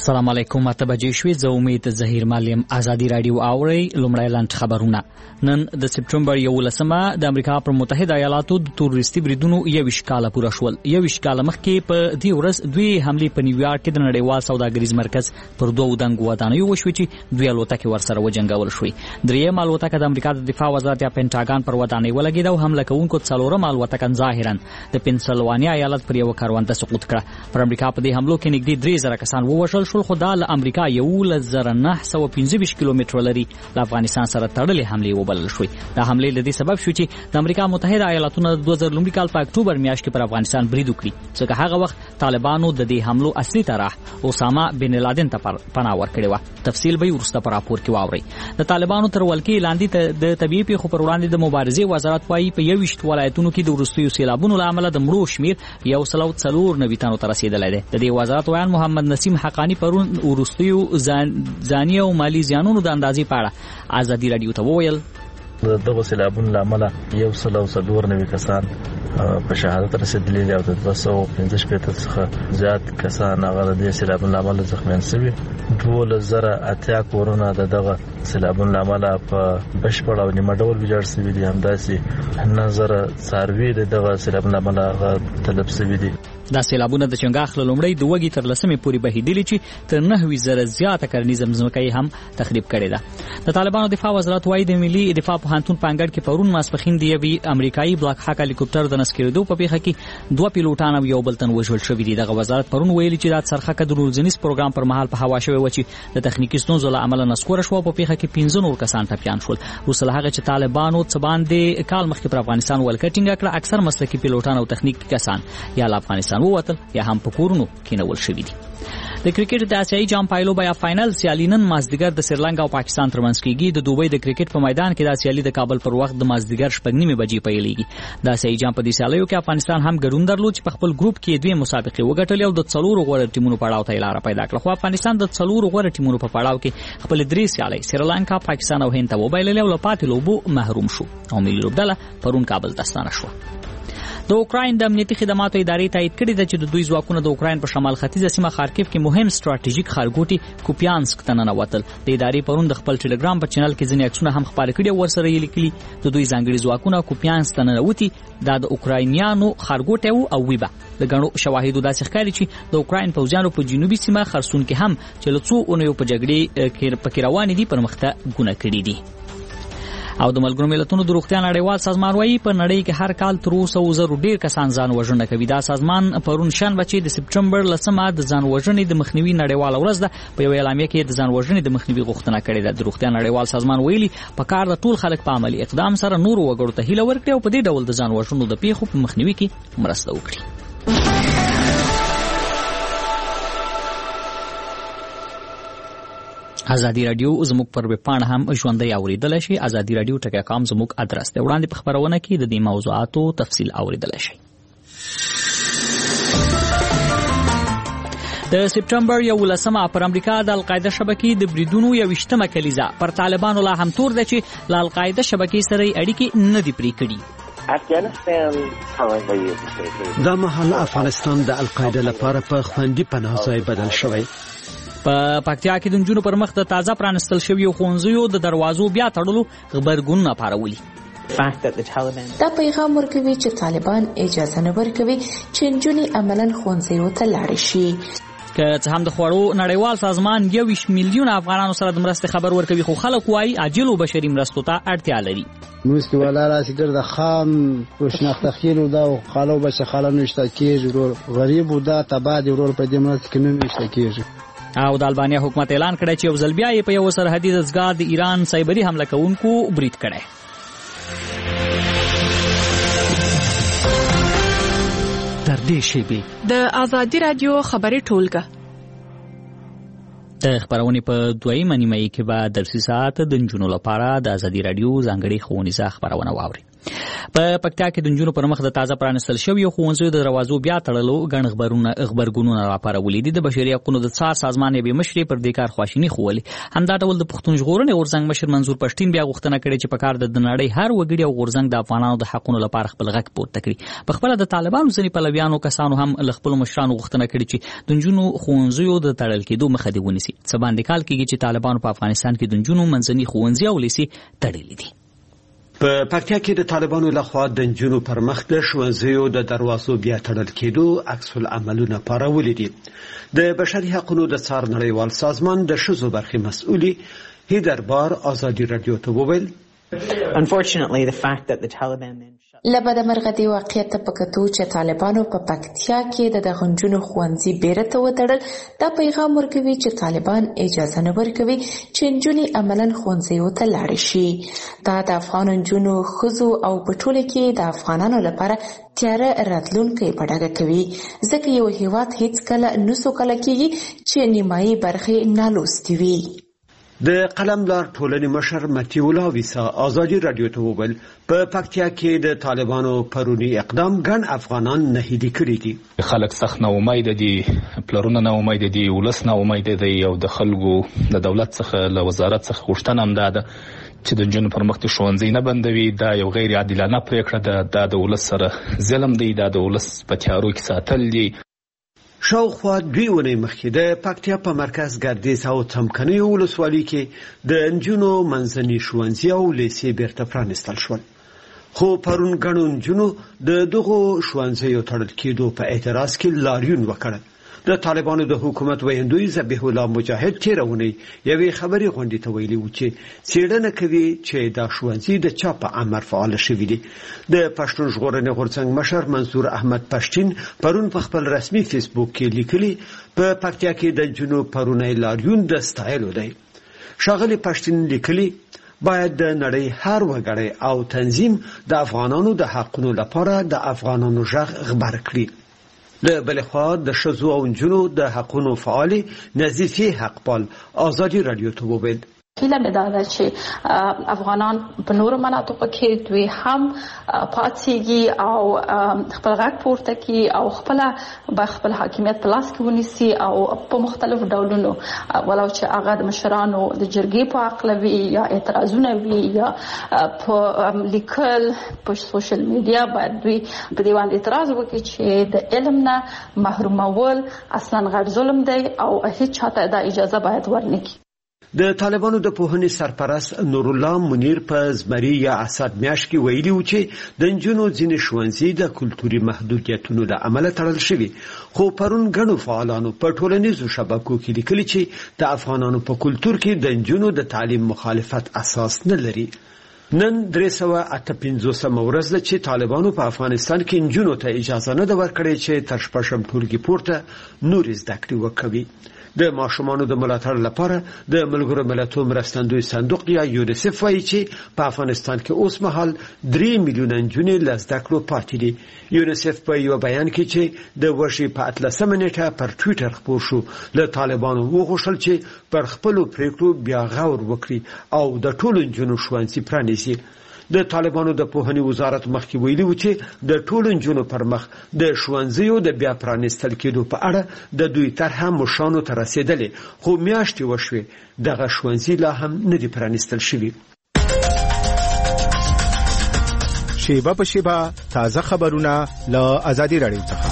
السلام علیکم. اته بجې شوې. زه امید ظهیر مالیم. ازادي رادیو اوري. لومړی لاند خبرونه. نن د سپټمبر 11 د امریکا پر متحده ایالاتو د تروریستي بریدونو 21 کاله پوره شول. 21 کاله مخکې په دې ورځ دوی حمله په نیویارک کې د نړیوال سوداګریز مرکز پر دوه دنګو ودانیو وشوې چې دوی الوتکې ورسره وجنګول شوې. دریم الوتکه د امریکا د دفاع وزارت یا پینټاګان پر ودانۍ ولګېده او حمله کوونکو څلورم الوتکه ظاهرا د پنسلوانیا ایالت پر یو کارونده سقوط کړه. پر امریکا په دې حملو کې نږدې 3000 کسان ووژل شول، خو د امریکا 1915 کیلومتر لري له افغانستان سره تړلې حمله وبلل شوې. دا حمله لدی سبب شو چې د امریکا متحده ایالاتونو د 2000 کال په اکتوبر میاشت کې پر افغانستان برید وکړي، ځکه هغه وخت طالبانو د دې حملو اصلي طرح اسامه بن لادن ته پناه ورکړې و. تفصیل به ورسته پر راپور کې واوري. د طالبانو تر ولکې لاندې د طبيعي پیښو پر وړاندې د مبارزې وزارت وايي په 21 ولایتونو کې د وروستیو سیلابونو له امله د مړو شمیر 104 تنو ته رسیدلی دی. د دې وزارت ویان محمد نسیم حقانی پرون ورستیو ځاني او مالی زیانونو د اندازې په اړه ازادي رادیو ته وویل دغه سیلابونو له امله 194 کسان په شهادت رسیدلي او د 215 څخه زیات کسان هغه د سیلابونو له امله زخمیان شوي. 2080 کورونه دغه سیلابونو له امله په بشپړ او نیمه ډول ویجاړ شوي دي. همداسې 9000 څاروي دغه سیلابونو له امله تلف شوي دي. دا سیلابونه د چنګاخ لومړی د وګي تر لسمې پورې بهیدلي چې تر 9000 زیاته کرنیزه ځمکه هم تخریب کړې ده. د طالبانو دفاع وزارت وايي د ملي دفاع پوهنتون په انګړ کې پرون ماسپخین د یوې امریکایي بلاک هاک هلیکوپټر د نسکېدو په پیښه کې دوه پیلوټان او یو بل تن وژل شوي دي. دغه وزارت پرون ویلي چې د څرخکه د روزنیز پروګرام پر مهال په هوا شوی و چې د تخنیکی ستونزو له امله نسکور شو. په پیښه کې 15 نور کسان ټپیان شول. وروسته هغه چې طالبانو څه باندې کال مخکې پر افغانستان ولکټینګ کړه، اکثر مسلکي پیلوټان او تخنیکی کسان یا له افغانستان ووتل یا هم په کورونو کې نول شوي دي. د کرکټ د آسیایي جام پایلو بیا فائنل سیالي نن مازدیګر د سریلانکا او پاکستان ترمنځ کېږي. د دوبۍ د کرکټ په میدان کې د سیالي د کابل پر وخت د مازدیګر 9:30 بجې پیلېږي. د آسیایي جام په دې سیالیو کې افغانستان هم ګډون درلود چې په خپل ګروپ کې دوه مسابقې وګټلې او د 4 غوړ ټیمونو پړاو ته لار پیدا کړه. خو افغانستان د 4 غوړ ټیمونو په پړاو کې خپل 3 سیالي سریلانکا، پاکستان او هند ته وبایللې او له پاتې لوبو محروم شو او ملي لوبډله پرون کابل ته ستانه شو. د اوکراین د امنیتي خدماتو ادارې تایید کړی دی چې د دوی ځواکونه د اوکراین په شمال ختیځه سیمه خارکیف کې مهم ستراتیژیک ښارګوټي کوپیانسک ته ننوتل. د ادارې پرون د خپل ټلګرام په چینل کې ځینې عکسونه هم خپاره کړي او ورسره یې لیکلي د دوی ځانګړي ځواکونه کوپیانسک ته ننوتي. دا د اوکراینیانو ښارګوټی او ویبه د ګڼو شواهدو داسې ښکاري چې د اوکراین پوځیانو په جنوبي سیمه خرسون کې هم چې له څو اونیو په جګړې کې پکې روانې دي پرمختګونه کړي دي. او د ملګرو ملتونو د روغتیا نړیوال سازمان وايي په نړۍ کې هر کال تر 200 ډیر کسان ځان وژنه کوي. دا سازمان پرون شنبه چې د سپټمبر لسمه د ځان وژنې د مخنیوي نړیواله ورځ ده په یو اعلامیه کې د ځان وژنې د مخنیوي غوښتنه کړې ده. د روغتیا نړیوال سازمان ویلي په کار د ټول خلک په عملی اقدام سره نور وګړو ته هیله ورکړي او په دې ډول د ځان وژنو د پیښو په مخنیوي کې مرسته وکړي. ازادي رادیو زموږ پر ویب پاڼه هم ژوندۍ اوریدلای شي. ازادي رادیو ټکا.com زموږ ادرس دی. وړاندې په خبرونه کې د دې موضوعاتو تفصیل اوریدلای شي. د سپټمبر 11 پر امریکا د القاعده شبکې د بریدونو 21مه کلیزه پر طالبانو لا هم تور ده چې له القاعده شبکې سره اړیکې نه دي پرې کړي. دا مهال افغانستان د القاعده لپاره په خوندي پناه ځای بدل شوی. په پکتیا کې د نجونو پر مخ د تازه پرانستل شویو ښوونځیو د دروازو بیا تړلو غبرګونونه پارولي. دا پیغام ورکوي چې طالبان اجازه نه ورکوي چې نجونې عملاً ښوونځیو ته لاړې شي. که څه هم د خوړو نړیوال سازمان 21 میلیون افغانانو سره د مرستې خبر ورکوي، خو خلک وايي عاجلو بشري مرستو ته اړتیا لري. موږ ولا راسي ګرځه خام وشناخته خیرو دا خالو بشه خالو نشته کېږي غریب دا تبادل ورور په دې مرسته کې نه نشته کېږي. او د البانیا حکومت اعلان کړی چې یو ځل بیا په یو سرحدي ځګا د ایران سایبري حمله کوونکو برید کړی. تر دې شیبې د ازادي رادیو خبري ټولګه د خبرونې په دویمه نیمه کې به درسي ساعت د نجونو لپاره د ازادي رادیو ځانګړي ښوونیزه خبرونه واوري. په پکتیا کې د نجونو پر مخ د تازه پرانستل شویو ښوونځیو د دروازو بیا تړلو ګڼ خبرګونونه راپارولي دي. د بشري حقوقو د څار سازمان یې مشري پر دې کار خواشیني ښوولې. همدا ډول د پښتون ژغورنې غورځنګ مشر منظور پښتین بیا غوښتنه کړې چې په کار د نړۍ هر وګړي او غورځنګ د افغانانو د حقونو لپاره خپل غږ پورته کړي. په خپل د طالبانو ځینې پلویانو کسانو هم له خپلو مشرانو غوښتنه کړې چې د نجونو ښوونځیو د تړل کېدو مخه دې ونیسي. څه باندې کال کېږي چې طالبانو په افغانستان کې د نجونو منځني ښوونځي او لیسې تړلي دي. په پکتیا کې د طالبانو لخوا د نجونو پر مخ د ښوونځیو د دروازو بیا تړل کېدو عکس العملونه پارولي دي. د بشري حقوقو د څار نړیوال سازمان د ښځو برخې مسؤلي هیدر بار ازادي رادیو ته وویل لبد مرغه دی واقعیت په کتو چې طالبانو په پکتیا کې د دغه نجونو ښوونځي بیرته وتړل. دا پیغام ورکوي چې طالبان اجازه نه ورکوي چې نجونې عملاً ښوونځیو ته لاړې شي. دا د افغان نجونو ښځو او په ټوله کې د افغانانو لپاره تیاره راتلونکی په ډاګه کوي، ځکه یو هیواد هیڅکله نه سوکاله کېږي چې نیمایي برخې نالوستې وي. د قلمدار ټولنې مشر متیو لاویسا ازادي رادیو ته وویل په پکتیا کې د طالبانو پرونی اقدام ګڼ افغانان نهیلي کړي دي. خلک سخت نه امید دي، پلرونه نه امید دي، ولس نه امید دی او د خلکو د دولت څخه له وزارت څخه غوښتنه هم ده چې د نجونو پر مخ د ښوونځي نه بندوي. دا یو غیر عادلانه پریکړه ده. دا د ولس سره ظلم دی. دا د ولس په تیارو کې ساتل دي. شاوخوا 2 ونې مخکې د پکتیا په مرکز ګردیز او څمکنیو ولسوالۍ کې د نجونو منځني ښوونځي او لیسې بیرته پرانستل شول. خو پرون ګڼو نجونو د دغو ښوونځیو تړل کېدو په اعتراض کې لاریون وکړ. د طالبانو د حکومت ویاندوی ذبیح الله مجاهد تیرونی یوې خبري غونډې ته ویلي و چې څېړنه کوي چې دا ښوونځي د چا په امر فعال شوي دي. د پښتون ژغورنې غورځنګ مشر منظور احمد پښتین پرون په خپل رسمي فیسبوک کې لیکلي په پکتیا کې د جنو پرونی لاریون د ستایلو دی. ښاغلي پښتین لیکلي باید د نړۍ هر وګړی او تنظیم د افغانانو د حقونو لپاره د افغانانو غږ خبر کړي. له بل خوا د ښځو او نجونو د حقونو فعال نظیفه حقپال ازادي رادیو ته وویل هیله مې دا ده چې افغانان په نورو مناطقو کې دوی هم پاتېږي او خپل غږ پورته کړي او خپل حاکمیت په لاس کې ونیسي او په مختلفو ډولونو ولو چې هغه د مشرانو د جرګې په عقله وي یا اعتراضونه وي یا په لیکل په سوشل میډیا باید دوی په دې باندې اعتراض وکړي چې د علم نه محرومول اصلا غیر ظلم دی او هیڅ چاته دا اجازه باید ورنکړي. د طالبانو د پوهنې سرپرست نور الله منیر په زمري یا اسد میاشت کې ویلي و چې د نجونو ځینې ښوونځي د کلتوري محدودیتونو له امله تړل شوي. خو پرون ګڼو فعالانو په ټولنیزو شبکو کې لیکلي چې د افغانانو په کلتور کې د نجونو د تعلیم مخالفت اساس نه لري. نن 358 ورځ ده چې طالبانو په افغانستان کې نجونو ته اجازه نه ده ورکړې چې تر شپږم ټولګي پورته نور زده کړې وکړي. د ماشومانو د ملاتړ لپاره د ملګرو ملتونو مرستندوی صندوق یا یونیسف وایي چې په افغانستان کې اوس مهال 3 میلیونه نجونې له زده کړو پاتې دي. یونیسف په یو بیان کې چې د ورشي په 13 نیټه پر ټویټر خپور شو له طالبانو وغوښتل چې پر خپل پریکړو بیا غور وکړي او د ټولو نجونو ښوونځي پرانیزي. د طالبانو د پوهنې وزارت مخکې ویلي و چې د ټولو نجونو پر مخ د ښوونځیو د بیا پرانیستل کېدو په اړه د دوی طرحه مشرانو ته رسېدلې، خو میاشتې وشوې دغه ښوونځي لا هم نه دي پرانیستل شوي. شیبه په شیبه تازه خبرونه له ازادي رادیو څخه.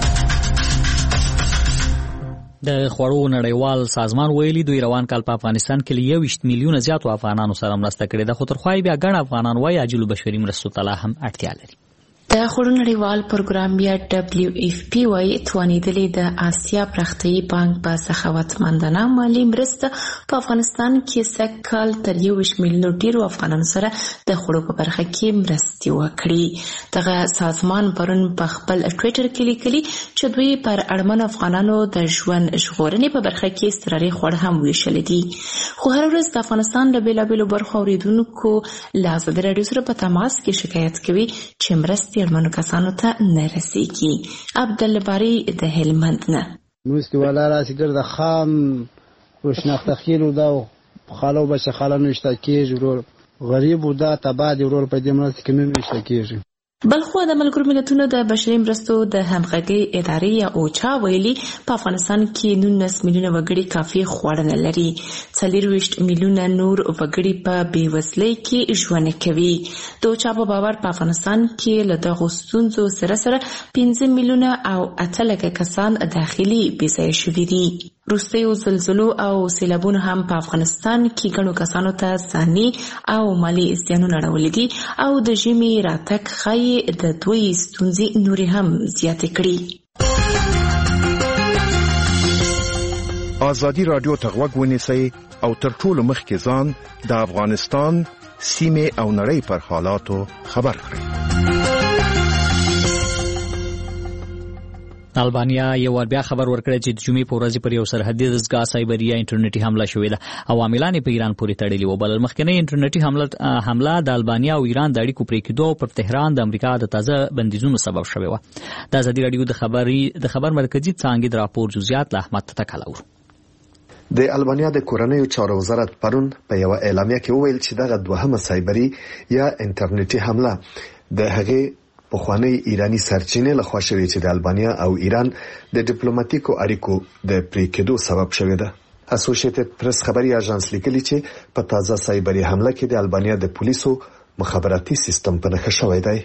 د خوړو نړیوال سازمان ویلي دوی روان کال په افغانستان کې 21 میلیونه زیاتو افغانانو سره مرسته کړې ده، خو تر خوای بیا ګڼ افغانان وايي عاجل بشري مرستو ته لا هم اړتیا لري. د خوړو نړیوال پروګرام یا WFP وايي توانیدلې د آسیا پرختیايي بانک په سخاوتمندانه مالی مرسته په افغانستان کې سږکال تر 21 میلیونو ډیرو افغانانو سره د خوړو په برخه کې مرستې وکړي. دغه سازمان پرون په خپل ټویټر کې لیکلي چې دوی پر اړمن افغانانو د ژوند ژغورنې په برخه کې استراري خوړ هم ویشل دي. خو هر ورځ د افغانستان له بیلابیلو برخو اوریدونکو له ازادي رادیو سره په تماس کې شکایت کوي چې مرستې اړمنو کسانو ته نه رسیږي. عبدالباری د هلمند نه مرستې والا راسي ګرده خام روشناخته خیلو دا خالو بچه خاله نشته کېږي ورور غریب و دا تباه دی ورور په دې مرسته کې نه ویشته کېږي. بلخو د ملګرو ملتونو د بشري مرستو د همغږۍ ادارې یا اوچا ویلي په افغانستان کې 19 میلیونه وګړي کافي خواړه نه لري. 24 میلیونه نور وګړي په بېوزلۍ کې ژوند کوي. د اوچا په باور په افغانستان کې له دغو ستونزو سره 15 میلیونه او 8 لکه کسان داخلي بېځایه شوي دي. وروستیو زلزلو او سیلابونو هم په افغانستان کې ګڼو کسانو ته ځاني او مالي زیانونه اړولي دي او د ژمي راتګ ښایي د دوی ستونزې نورې هم زیاتې کړي. ازادي رادیو ته غوږ ونیسئ او تر ټولو مخکې ځان د افغانستان سیمې او نړۍ پر حالاتو خبر کړئ. البانیا یو ور بیا خبر ورکړی چې د جمعې په ورځ پر یو سرحدي دستګاه سایبري یا انټرنیټي حمله شوې ده. عواملان په ایران پورې تړلي وو. بل مخکنی انټرنیټي حمله د البانیا او ایران د اړیکو پرې کېدو پر تهران د امریکا د تازه بندیزونو سبب شوې و. د ازادي رادیو د خبر مرکزی څانګې د راپور جزئیات له احمد تکلاور. د البانیا د کورنیو چارو وزارت پرون په یو اعلامیه کې وویل چې دغه دوهمه سایبري یا انټرنیټي حمله د هغې پخوانی ایرانی سرچینې له خوا شوې چې د البانیا او ایران د ډیپلوماټیکو اړیکو د پرې کېدو سبب شوې ده. اسوسییټډ پریس خبري اژانس لیکلي چې په تازه سایبري حمله کې د البانیا د پولیسو مخابراتي سیستم په نښه شوی دی.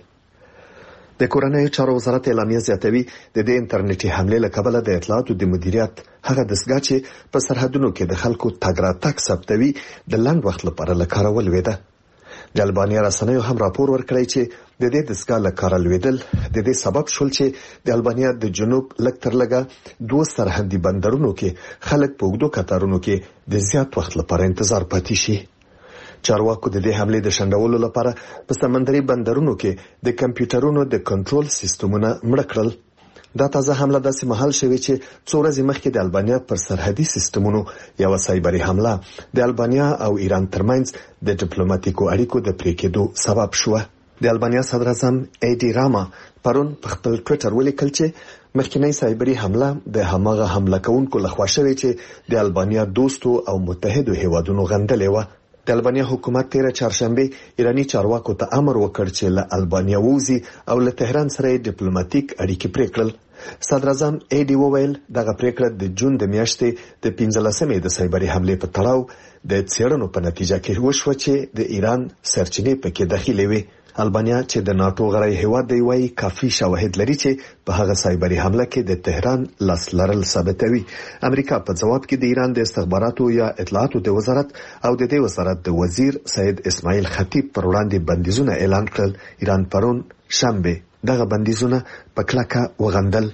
د کورنیو چارو وزارت اعلامیه زیاتوي د دې انټرنیټي حمله له کبله د اطلاعاتو د مدیریت هغه دستګاه چې په سرحدونو کې د خلکو تګ راتګ ثبتوي د لنډ وخت لپاره له کاره ولوېده. د البانیا رسنیو هم راپور ورکړی چې د دې دستګاه له کاره لوېدل د دې سبب شول چې د البانیا د جنوب لږ تر لږه 2 سرحدي بندرونو کې خلک په اوږدو کتارونو کې د زیات وخت لپاره انتظار پاتې شي. چارواکو د دې حملې د شنډولو لپاره په سمندري بندرونو کې د کمپیوټرونو د کنټرول سیستمونه مړه کړل. دا تازه حمله داسې مهال شوې چې څو ورځې مخکې د البانیا پر سرحدي سیستمونو یو سایبري حمله د البانیا او ایران ترمنځ د ډیپلوماټیکو اړیکو د پرې کېدو سبب شوه. د البانیا صدر اعظم ایډي راما پرون په خپل ټوئیټر ولیکل چې مخکینی سایبري حمله د هماغه حمله کوونکو لخوا شوې چې د البانیا دوستو او متحدو هیوادونو غندلې و. د البانیا حکومت تیر چهارشنبه ایرانی چارواکو ته امر وکړ چې له البانیا ووزي او له تهران سره ډیپلوماټیک اړیکې پرې کړل. صدر اعظم ایډي وویل دغه پریکړه د جون د میاشتې د 15مې د سایبري حملې په تړاو د څېړنو په نتیجه کې وشوه چې د ایران سرچینې پکې داخلي وي. البانیا چې د ناتو غړی هیواد دی وايي کافي شواهد لري چې په هغه سایبري حمله کې د تهران لاس لرل ثابتوي. امریکا په جواب کې د ایران د استخباراتو یا اطلاعاتو د وزارت او د دې وزارت د وزیر سید اسماعیل خطیب پر وړاندې بندیزونه اعلان کړل. ایران پرون شنبه دغه بندیزونه په کلکه وغندل.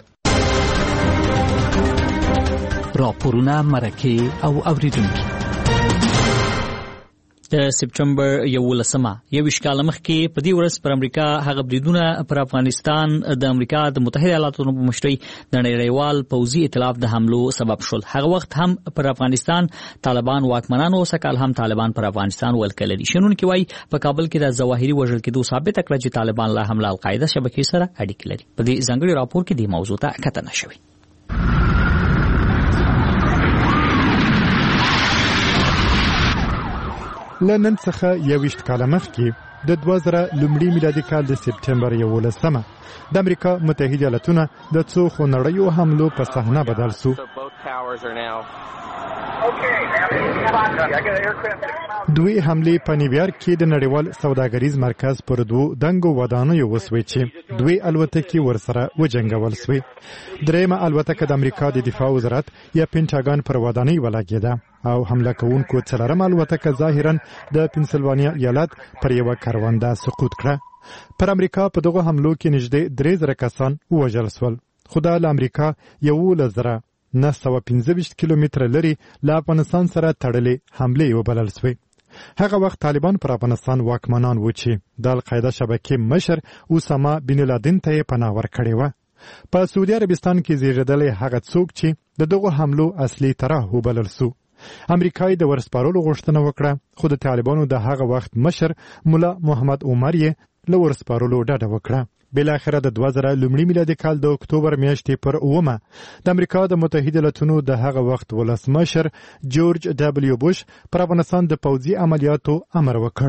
راپورونه مرکه او اوریدونکو د سپټمبر 11 یو کال مخکې په دې ورځ پر امریکا هغه بریدونه پر افغانستان د امریکا د متحده ایالاتو په مشرۍ د نړیوال پوځي ائتلاف د حملو سبب شول. هغه وخت هم پر افغانستان طالبان واکمنانو وسکال هم طالبان پر افغانستان ولکل دي. شنونکي وایي په کابل کې د ظواهري وژل کېدو ثابت کړ چې طالبان لا حمله القاعده شبکې سره اړیکې لري. په دې ځانګړي راپور کې د موضوع ته کتنه شوې. لنن څخه 21 کال مخکې د 2000 لومړي میلادي کال د سپټمبر 11 د امریکا متحده ایالاتونه د څو خونړیو حملو په صحنه بدل شو. دوی حملې په نیویارک کې د نړیوال سوداګریز مرکز پر 2 دنګو ودانیو وسوي چې دوی الوتکې ورسره وجنګول شوې. درېمه الوتکه د امریکا د دفاع وزارت یا پینټاګان پر ودانۍ ولګېده او حمله کوونکو څلورم الوتکه ظاهرا د پنسلوانیا ایالت پر یو کارونده سقوط کړه. پر امریکا په دغه حملو کې نږدې 3000 کسان ووژل شول. خو د امریکا 915 کیلومتره لري له افغانستان سره تړلې حملې وبلل شوې. هغه وخت طالبان پر افغانستان واکمنان و چې د القاعده شبکې مشر اسامه بن لادن ته پناه ورکړې و. په سعودي عربستان کې زیږیدلی هغه څوک چې د دغه حملو اصلي طرح وبلل شو. امریکای د ورسپارلو غوښتنه وکړه خو د طالبانو د هغه وخت مشر مولا محمد عمر یې له ورسپارلو ډډه وکړه. بالاخره د 2000 لومړي میلادي کال د اکتوبر میاشتې پر 9 د امریکا د متحده ایالاتونو د هغه وخت ولسمشر جورج دبلیو بوش پر افغانستان د پوځي عملیاتو امر وکړ.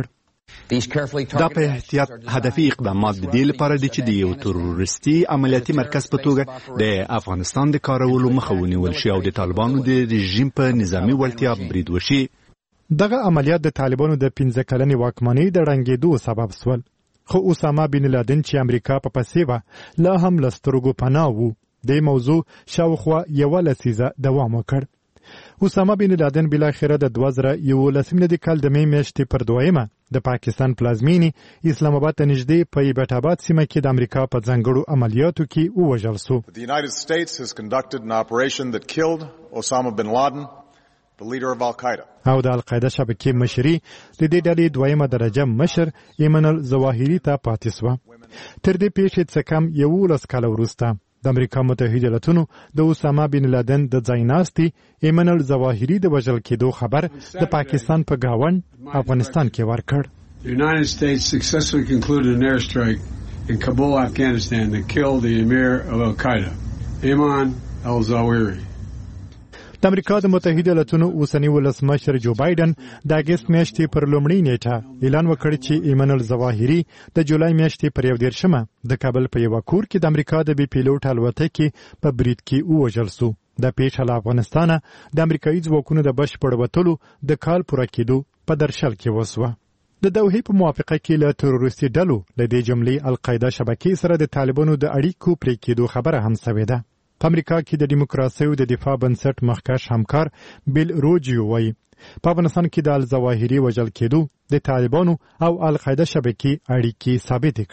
دا په احتیاط هدفي اقدامات د دې لپاره دي چې د یو تروریستي عملیاتي مرکز په توګه د افغانستان د کارولو مخه ونیول شي او د طالبانو د رژیم په نظامی وړتیا برید وشي. دغه عملیات د طالبانو د 15 کلنې واکمنۍ د ړنګېدو سبب سول. خو اسامه بن لادن چې امریکا په پسې و لا هم لسترګو پناه وو. د موضوع شاوخوا یو لسیزه دوام وکړ. اسامه بن لادن بالاخره د 2011 کال د می میاشتې پر 2 د پاکستان پلازمینی اسلام آباد ته نږدې په ایبټ آباد سیمه کې د امریکا په ځانګړو عملیاتو کې ووژل شو. The United States has conducted an operation that killed Osama bin Laden, the leader of Al-Qaeda. او د القاعده شبکې مشري د دې ډلې 2 درجه مشر ایمن الظواهري ته پاتې شو. تر دې پیښې څخه کم 11 کال وروسته د امریکا متحده ایالاتونو د اسامه بن لادن د ځایناستي ایمن الظواهري د وژل کېدو خبر د پاکستان په گاوند افغانستان کې ورکړ. The United States successfully concluded an airstrike in Kabul, Afghanistan that killed the emir of Al-Qaeda, Ayman al-Zawahiri. د امریکا د متحده ایالاتونو اوسنی ولسمشر جو بایدن د اگست میاشتې پر لومړۍ نیټه اعلان وکړ چې ایمن الظواهري د جولای میاشتې پر 11 د کابل په یو کور کې د امریکا د بي پیلوټ الوتکې په برید کې ووژل شو. د پیښه له افغانستانه د امریکایي ځواکونو د بشپړ وتلو د کال پوره کېدو په درشل کې وسوه. د دوحې په موافقه کې له تروریستي ډلو له دې جملې القاعده شبکې سره د طالبانو د اړیکو پرې کېدو خبره هم شوې ده. په امریکا کې د دیموکراسۍ او د دفاع بنسټ مخکښ همکار بیل روجیو وایي په افغانستان کې د الظواهري وژل کېدو د طالبانو او القاعده شبکې اړیکې ثابت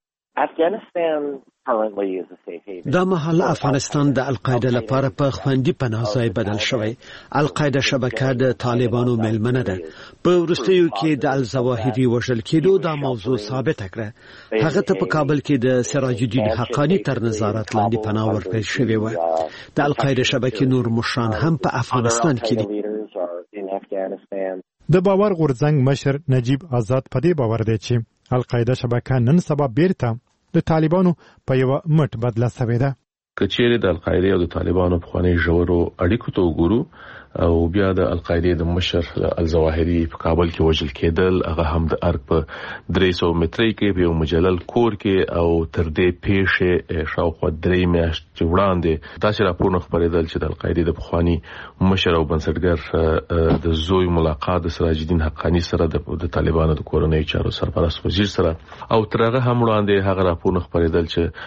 کړې. دا مهال افغانستان د القاعده لپاره په خوندي پناه ځای بدل شوی. القاعده شبکه د طالبانو ملمنه ده. په وروستیو کې د الظواهري وژل کېدو دا موضوع ثابت کړه. هغه ته په کابل کې د سراج الدین حقانی تر نظارت لاندې پناه ورکړل شوی و. د القاعده شبکې نور مشران هم په افغانستان کې دي. د باور غورځنګ مشر نجیب آزاد په دې باور دی چې القاعده شبکه نن سبا بیرته د طالبانو په یو مټ بدله شوې ده. کچېره د القاعده او د طالبانو په خواني ژورو اړیکو ته وګورو او بیا د القاعده د مشر الظواهري په کابل کې وژل کېدل هغه هم د ارګ په 300 مترۍ کې په یو مجلل کور کې او تر دې پیښې شاوخوا 3 میاشتې وړاندې داسې راپورونه خبرېدل چې د القاعده د خواني مشر او بنسټګر د زوی ملاقات د سراج الدین حقانی سره د طالبانو د کورنۍ چارو سرپرست وزیر سره او ترغه هم وړاندې هغه راپورونه خبرېدل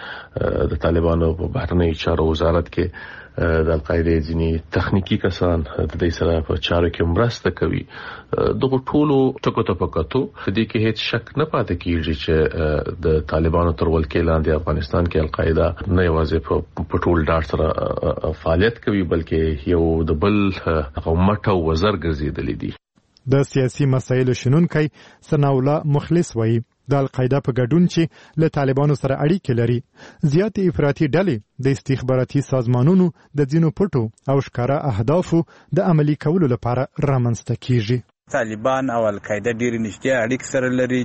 چې د طالبانو په بهرنۍ چارو وزارت کې د القاعده ځینی تخنیکی کسان د دې سره په چارو کې مرسته کوي. دغه ټولو ټکو ته پکاتو د دې کې هیڅ شک نه پاتې کیږي چې د طالبانو تر ولکې لاندې افغانستان کې القاعده نه یوازې په ټول ډار سره فعالیت کوي بلکې یو د بل قومت او وزر ګرځیدلې دي. د سیاسي مسایلو شنونکي ثناءالله مخلص وایي د القاعده په ګډون چې له طالبانو سره اړیکې لري زیاتې افراطي ډلې د استخباراتي سازمانونو د ځینو پټو او ښکارا اهدافو د عملي کولو لپاره رامنځته کیږي. طالبان او القاعده ډېر نږدې اړیکې سره لري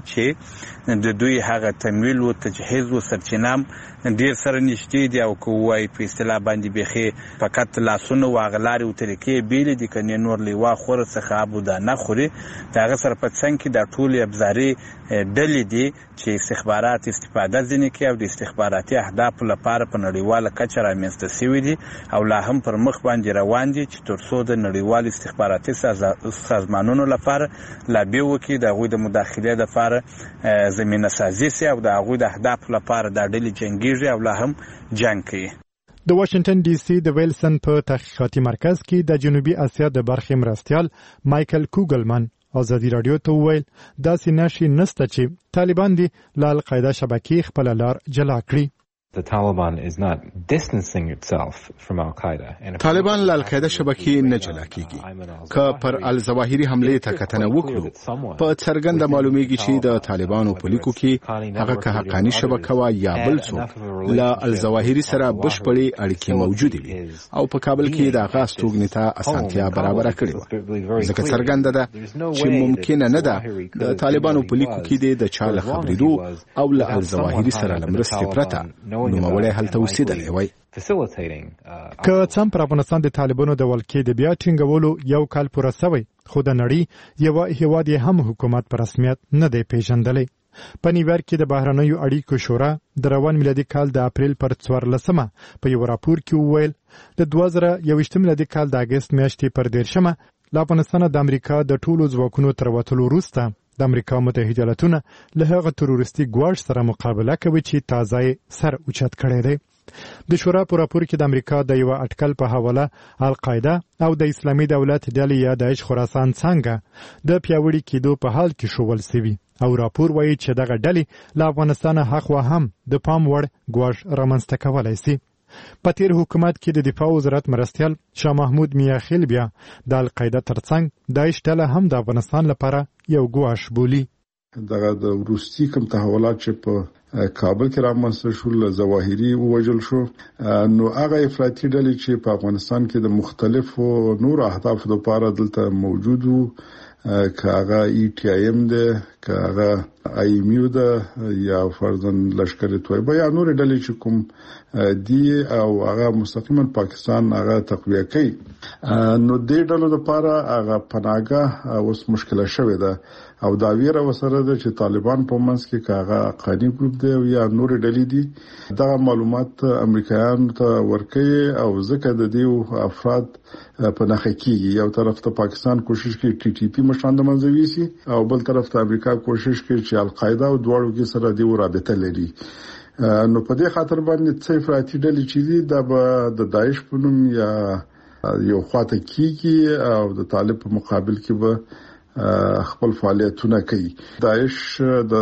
چې د دوی هغه تمویل او تجهیز او سرچینام ډېر سره نږدې دي او کوی په اصطلاح باندې بخي فقط لاسونه واغلاري او طریقې بیل دي کني نور لیوا خور څخه ابو دا نه خوري داغه سره په څنګه کې د ټولي ابزاري ډلې دي چې استخبارات استفاده ځنی کوي او د استخباراتي اهداف لپاره په نړیواله کچه رامنځته شوي دي او لا هم پر مخ باندې روان دي چې ترڅو د نړیوال استخباراتي سازمانونو لپاره لابي وکړي د غوي د مداخله لپاره زمينه سازي سي او د غوي د اهداف لپاره د ډلې جنگيږي او لا هم جنگ کوي. د واشنگټن ډي سي د ویلسن په تحقیقاتي مرکز کې د جنوبي اسیا د برخې مرستيال مايكل کوګلمن ازادي رادیو ته وویل داسې نشي نسته چې طالبان دي له القاعده شبکې خپل لار جلا کړي. The Taliban is not distancing itself from Al-Qaeda. طالبان له القاعده شبکې نه جلا کیږي. که پر الظواهري حمله ته کتنه وکړو په څرګنده معلومیږي چې د طالبانو په لیکو کې هغه که حقانی شبکه وا یا بل څوک له الظواهري سره بشپړې اړیکې موجود وي او په کابل کې د غاز توګنې ته اسانتیا برابر کړې و. ځکه څرګنده ده چې ممکن نه ده د طالبانو په لیکو کې د چاله خبرېدو او له الظواهري سره لمرستې پرته نوموړی هلته اوسېدلی وای. که څم پر افغانستان د طالبانو د ولکې د بیا ټینګولو یو کال پوره شوی، خو د نړۍ یو هیواد هم حکومت په رسمیت نه دی پیژندلی. په نیویارک کې د بهرنیو اړیکو شورا د روان میلادي کال د اپریل پر 14مه په یو راپور کې وویل د 2021 میلادي کال د اگست میاشتې پر 13مه له افغانستان د امریکا د ټولو ځواکونو تر وتلو وروسته د امریکا متحده ایالاتونه له هغه تروریستي ګواښ سره مقابله کوي چې تازه سر اوچت کړی دی. د شورا په راپور کې د امریکا د یو اټکل په حواله القاعده او د اسلامي دولت ډلې یا داعش خراسان څنګه د پیاوړي کېدو په حال کې شول سوي او راپور وایي چې دغه ډلې له افغانستان هغه هم د پام وړ ګواښ رامنځته کولای شي. په تیر حکومت کې د دفاع وزارت مرستیال شاه محمود میاخیل بیا د القاعده ترڅنګ داعش ډله هم د افغانستان لپاره یو ګواښ بولي. دغه د روسي کوم تحولات چې په کابل کې رامنځته شول، ظواهري ووجل شو، نو هغه افراطي ډلې چې په افغانستان کې د مختلفو نور اهدافو لپاره دلته موجود وو، کاغه ETIM ده، کاغه IMU ده یا فرضاً لشکر طیبه یا نور ډلې چې کوم دی او هغه مستقیما پاکستان هغه تقویه کوي، نو دې ډلو لپاره هغه پناهګاه اوس مشکله شوې ده او دا ویره وسره ده چې طالبان په منځ کې کاغه قانی ګروپ دی یا نور ډلې دي. دا معلومات امریکایانو ته ورکوي او ځکه د دې افراد په نخښه کېږي. یو طرف ته پاکستان کوشش کوي TTP مشان د منځوي سي او بل طرف ته امریکا کوشش کوي چې القاعده او دواړو کې سره دی رابطه لري. نو په دې خاطر باندې څه افراطي ډلې چې دي د داعش په نوم یا یو خواته کېږي او د طالب په مقابل کې به خپل فعالیتونه کوي. داعش د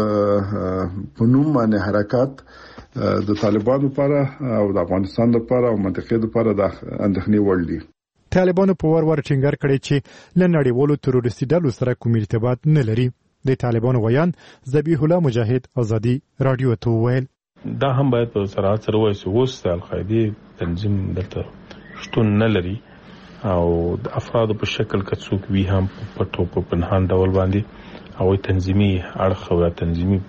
پنوم باندې حرکت د طالبانو لپاره او د افغانستان لپاره او منطقې لپاره د اندېښنې وړ دي. طالبانو په ور ټینګار کړی چې له نړیوالو تروریستي ډلو سره کوم ارتباط نه لري. د طالبانو ویان ذبیح الله مجاهد ازادي رادیو ته ویل دا هم باید په صراحت سره وایي چې اوس د القاعده تنظیم دلته شتون نه لري او د افرادو په شکل کې څوک وی هم په پټو په پنهان ډول باندې او تنظیمي اړخ او تنظیمي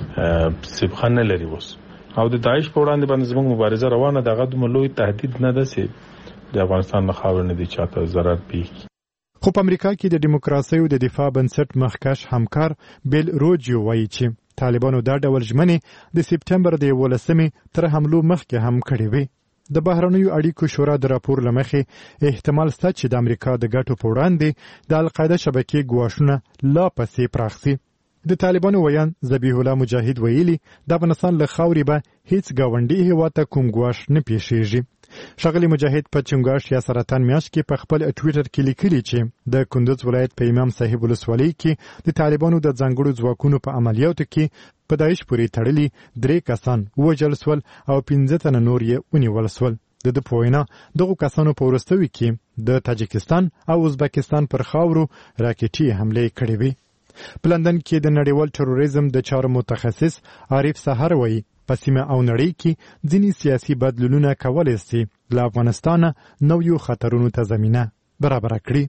سبخه نه لري اوس او د داعش په وړاندې باندې زموږ مبارزه روانه ده. غو د لوی تهدید نه ده چې د افغانستان نه خاور نه دي چاته ضرر پیږي. خو په امریکا کې د دیموکراسي او د دفاع بنسټ مخکښ همکار بیل روجیو وایي چې طالبانو دا ډول ژمنې د سپټمبر د 11مې تر حملو مخکې هم کړې وې. د بهرنیو اړیکو شورا د راپور لمخې احتمال شته چې د امریکا د ګټو په وړاندې د القاعده شبکې ګواښونه لا پسې پراخ شي. د طالبانو ویان ذبیح الله مجاهد ویلي د افغانستان له خاورې به هیڅ ګاونډي هیواد ته کوم ګواښ نه پیښیږي. ښاغلي مجاهد په چنګاښ یا سرطان میاشت کې په خپل ټویټر کې لیکلي چې د کندوز ولایت په امام صاحب ولسوالۍ کې د طالبانو د ځانګړو ځواکونو په عملیاتو کې په داعش پورې تړلي 3 کسان وژل شول او 15 تنه نور یې ونیول شول. د په وینا دغه کسانو په وروستیو کې د تاجکستان او ازبکستان پر خاورو راکټي حمله کړې وې. په لندن کې د نړیوال تروریزم د چارو متخصص عارف سحر وایي په سیمه او نړۍ کې ځینې سیاسي بدلونونه کولای شي له افغانستان نویو خطرونو ته زمینه برابر کړي.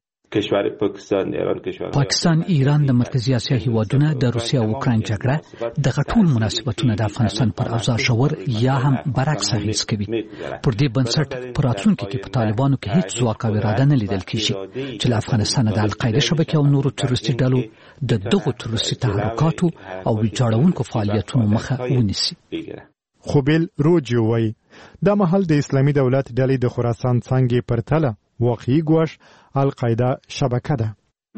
پاکستان، ایران، د مرکزی اسیا هیوادونه، د روسیا او اوکراین جګړه د غټول مناسبتونه د افغانستان پر اوضاع ژور یا هم برعکس اغیز کوي. پر دې بنسټ پر راتلونکي کې په طالبانو کې هیڅ ځواک او اراده نه لیدل کیږي چې له افغانستان د القاعده شبکې او نورو تروریستي ډلو د دغو تروریستي تحرکاتو او ویجاړونکو فعالیتونو مخه ونیسي. خو بیل روجیو وایي دا مهال د اسلامي دولت ډلې د خراسان څنګه پر تله واقعي ګواښ القاعده شبکه ده.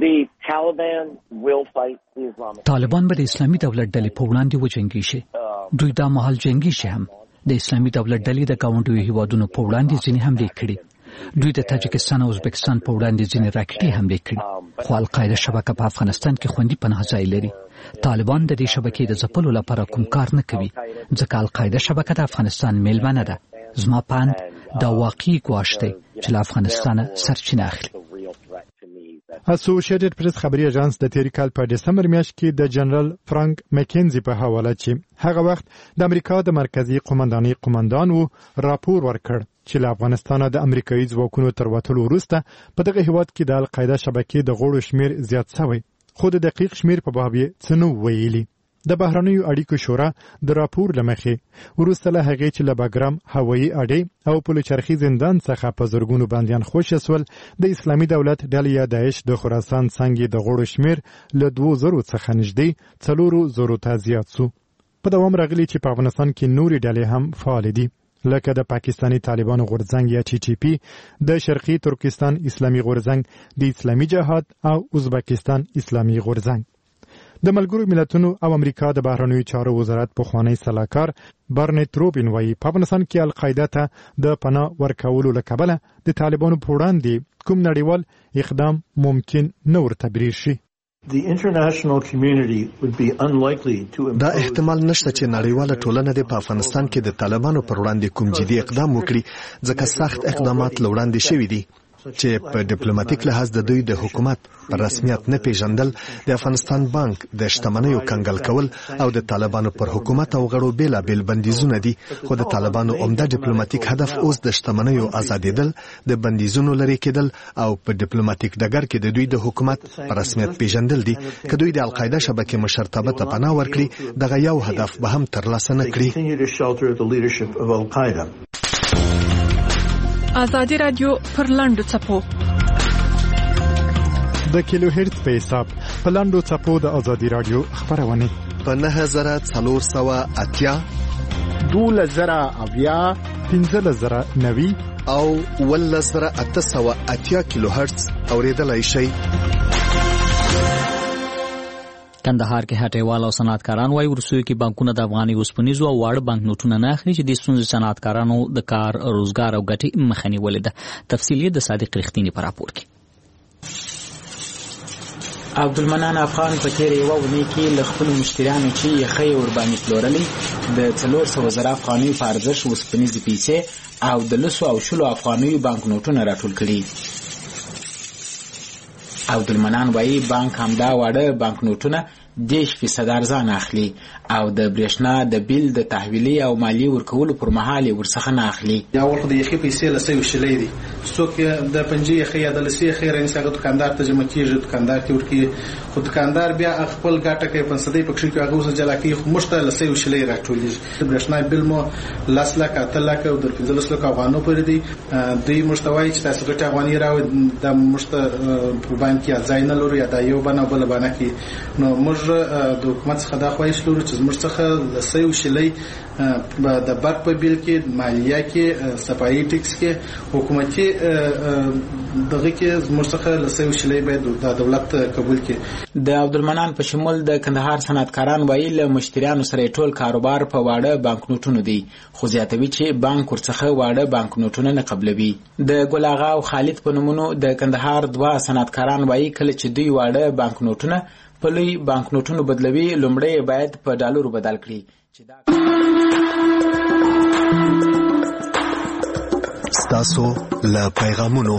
طالبان به د اسلامي دولت ډلې په وړاندې وجنګي شي. دوی دا مهال جنگي شي هم د اسلامي دولت ډلې د گاونډیو هیوادونو په وړاندې ځینې حملې کړي. دوی د تاجکستان او ازبکستان په وړاندې ځینې راکټي حملې کړي. خو القاعده شبکه په افغانستان کې خوندي پناه ځای لري. طالبان د دې شبکې د ځپلو لپاره کوم کار نه کوي ځکه القاعده شبکه د افغانستان میلمنه ده. زما پاند دا واقعي ګواښ دی چې له افغانستانه سرچینه اخلي. اسوسییټډ پریس خبري اژانس د تیر کال په دسمبر میاشت کې د جنرال فرانک مکینزي په حواله چې هغه وخت د امریکا د مرکزی قومندانۍ قومندان وو راپور ورکړ چې له افغانستانه د امریکایي ځواکونو تر وتلو وروسته په دغه هیواد کې د القاعده شبکې د غړو شمیر زیات شوی، خو د دقیق شمیر په باب یې څه نه ویلي. د بهرنیو اړیکو شورا د راپور لمخې وروسته له هغې چې له باګرام هوایي اډې او پلچرخي زندان څخه په زرګونو بندیان خوشي سول، د اسلامي دولت ډلې یا داعش د خراسان څنګه د غړو شمیر له 2000 څخه نږدې 4000 ته زیات شو. په دوام راغلی چې په افغانستان کې نورې ډلې هم فعال دي، لکه د پاکستاني طالبانو غورځنګ یا ټي ټي پی، د شرقي ترکستان اسلامي غورځنګ، د اسلامي جهاد او ازبکستان اسلامي غورځنګ. د ملګرو ملتونو او امریکا د بهرنیو چارو وزارت پخوانی سلاکار برنټ روبین وایي په افغانستان کې القاعده ته د پناه ورکولو له کبله د طالبانو په وړاندې کوم نړیوال اقدام ممکن نه ورته بریښ شي. دا احتمال نشته چې نړیواله ټولنه د افغانستان کې د طالبانو پر وړاندې کوم جدي اقدام وکړي، ځکه سخت اقدامات وړاندې شوي دي چې په ډیپلوماټیک لحاظ د دوی د حکومت پر رسمیت نه پیژندل، د افغانستان بانک د شتمنیو کنګل کول او د طالبانو پر حکومت او غړو بیلابیل بندیزونه دي. خو د طالبانو عمده ډیپلوماټیک هدف اوس د شتمنیو آزادېدل، د بندیزونو لرې کېدل او په ډیپلوماټیک ډګر کې د دوی د حکومت پر رسمیت پیژندل دي. که دوی د القاعده شبکې مشرتابه ته پناه ورکړي، دغه یو هدف به هم ترلاسه نه کړي. آزادی رادیو پر لاندو چپو د کیلو هرتز په حساب په لاندو چپو د آزادی رادیو خبرونه په 9480 2000 1590 او 1880 کیلو هرتز اوریدلای شئ. کندهار کې هټیوال او صنعتکاران وايي ورسوي کې بانکونه د افغاني اوسپنیزو او واړه بانک نوټونه نه اخلي چې د ستونزې صنعتکارانو د کار روزګار او ګټې مخه نیولې ده. تفصیل د صادق رښتینی په راپور کې. عبدالمنان افغان په تیر یوه اونۍ کې له خپلو مشتریانو چې یخۍ ورباندې پلورلې د 400 زره افغانیو په ارزښت اوسپنیزې پیسې او د 10 او 20 افغانیو بانک نوټونه راټول کړي. عبدالمنان وایي بانک همدا واړه بانک نوټونه 10% ارزان اخلي او د برېښنا د بیل د تحویلي او مالی ورکولو پر مهال ورڅخه نه اخلي. یا ورته د یخي پیسې لسې وشلې دي، څوک د پنځه یخي یا د لسې یخي رئیس هغه دکاندار ته جمع کیږي، دکاندار کې ورکی، خو دکاندار بیا خپل ګټه کوي 500 پکښې کې هغه وسه جلا کوي، خو مشته لسې وشلې راټولېږي. برېښنا بیل مو 10 لک 8 لک او د 15 لک افغانو پر دي، دوی مشتوي چې تاسو ګټه افغاني راوي د مشته په بانک یا ځای نه لري یا د یو بنا بل باندې کې. نو موږ د حکومت څخه دا خواهش لرو چې زموږ څخه لسې وشلې د برق په بیل کې، مالیه کې، صفایي ټیکس کې، حکومتي دغه کې زموږ څخه لسې وشلې باید د دولت قبول کړي. د عبدالمنان په شمول د کندهار صنعتکاران وایي له مشتریانو سره ټول کاروبار په واړه بانک نوټونو دی، خو زیاتوي چې بانک ورڅخه واړه بانک نوټونه نه قبلوي. د ګل اغا او خالد په نومونو د کندهار 2 صنعتکاران وایي کله چې دوی واړه بانک نوټونه په لوی بانک نوټونو بدلوي، لومړی باید په ډالرو بدل کړي. ستاسو له پیغامونو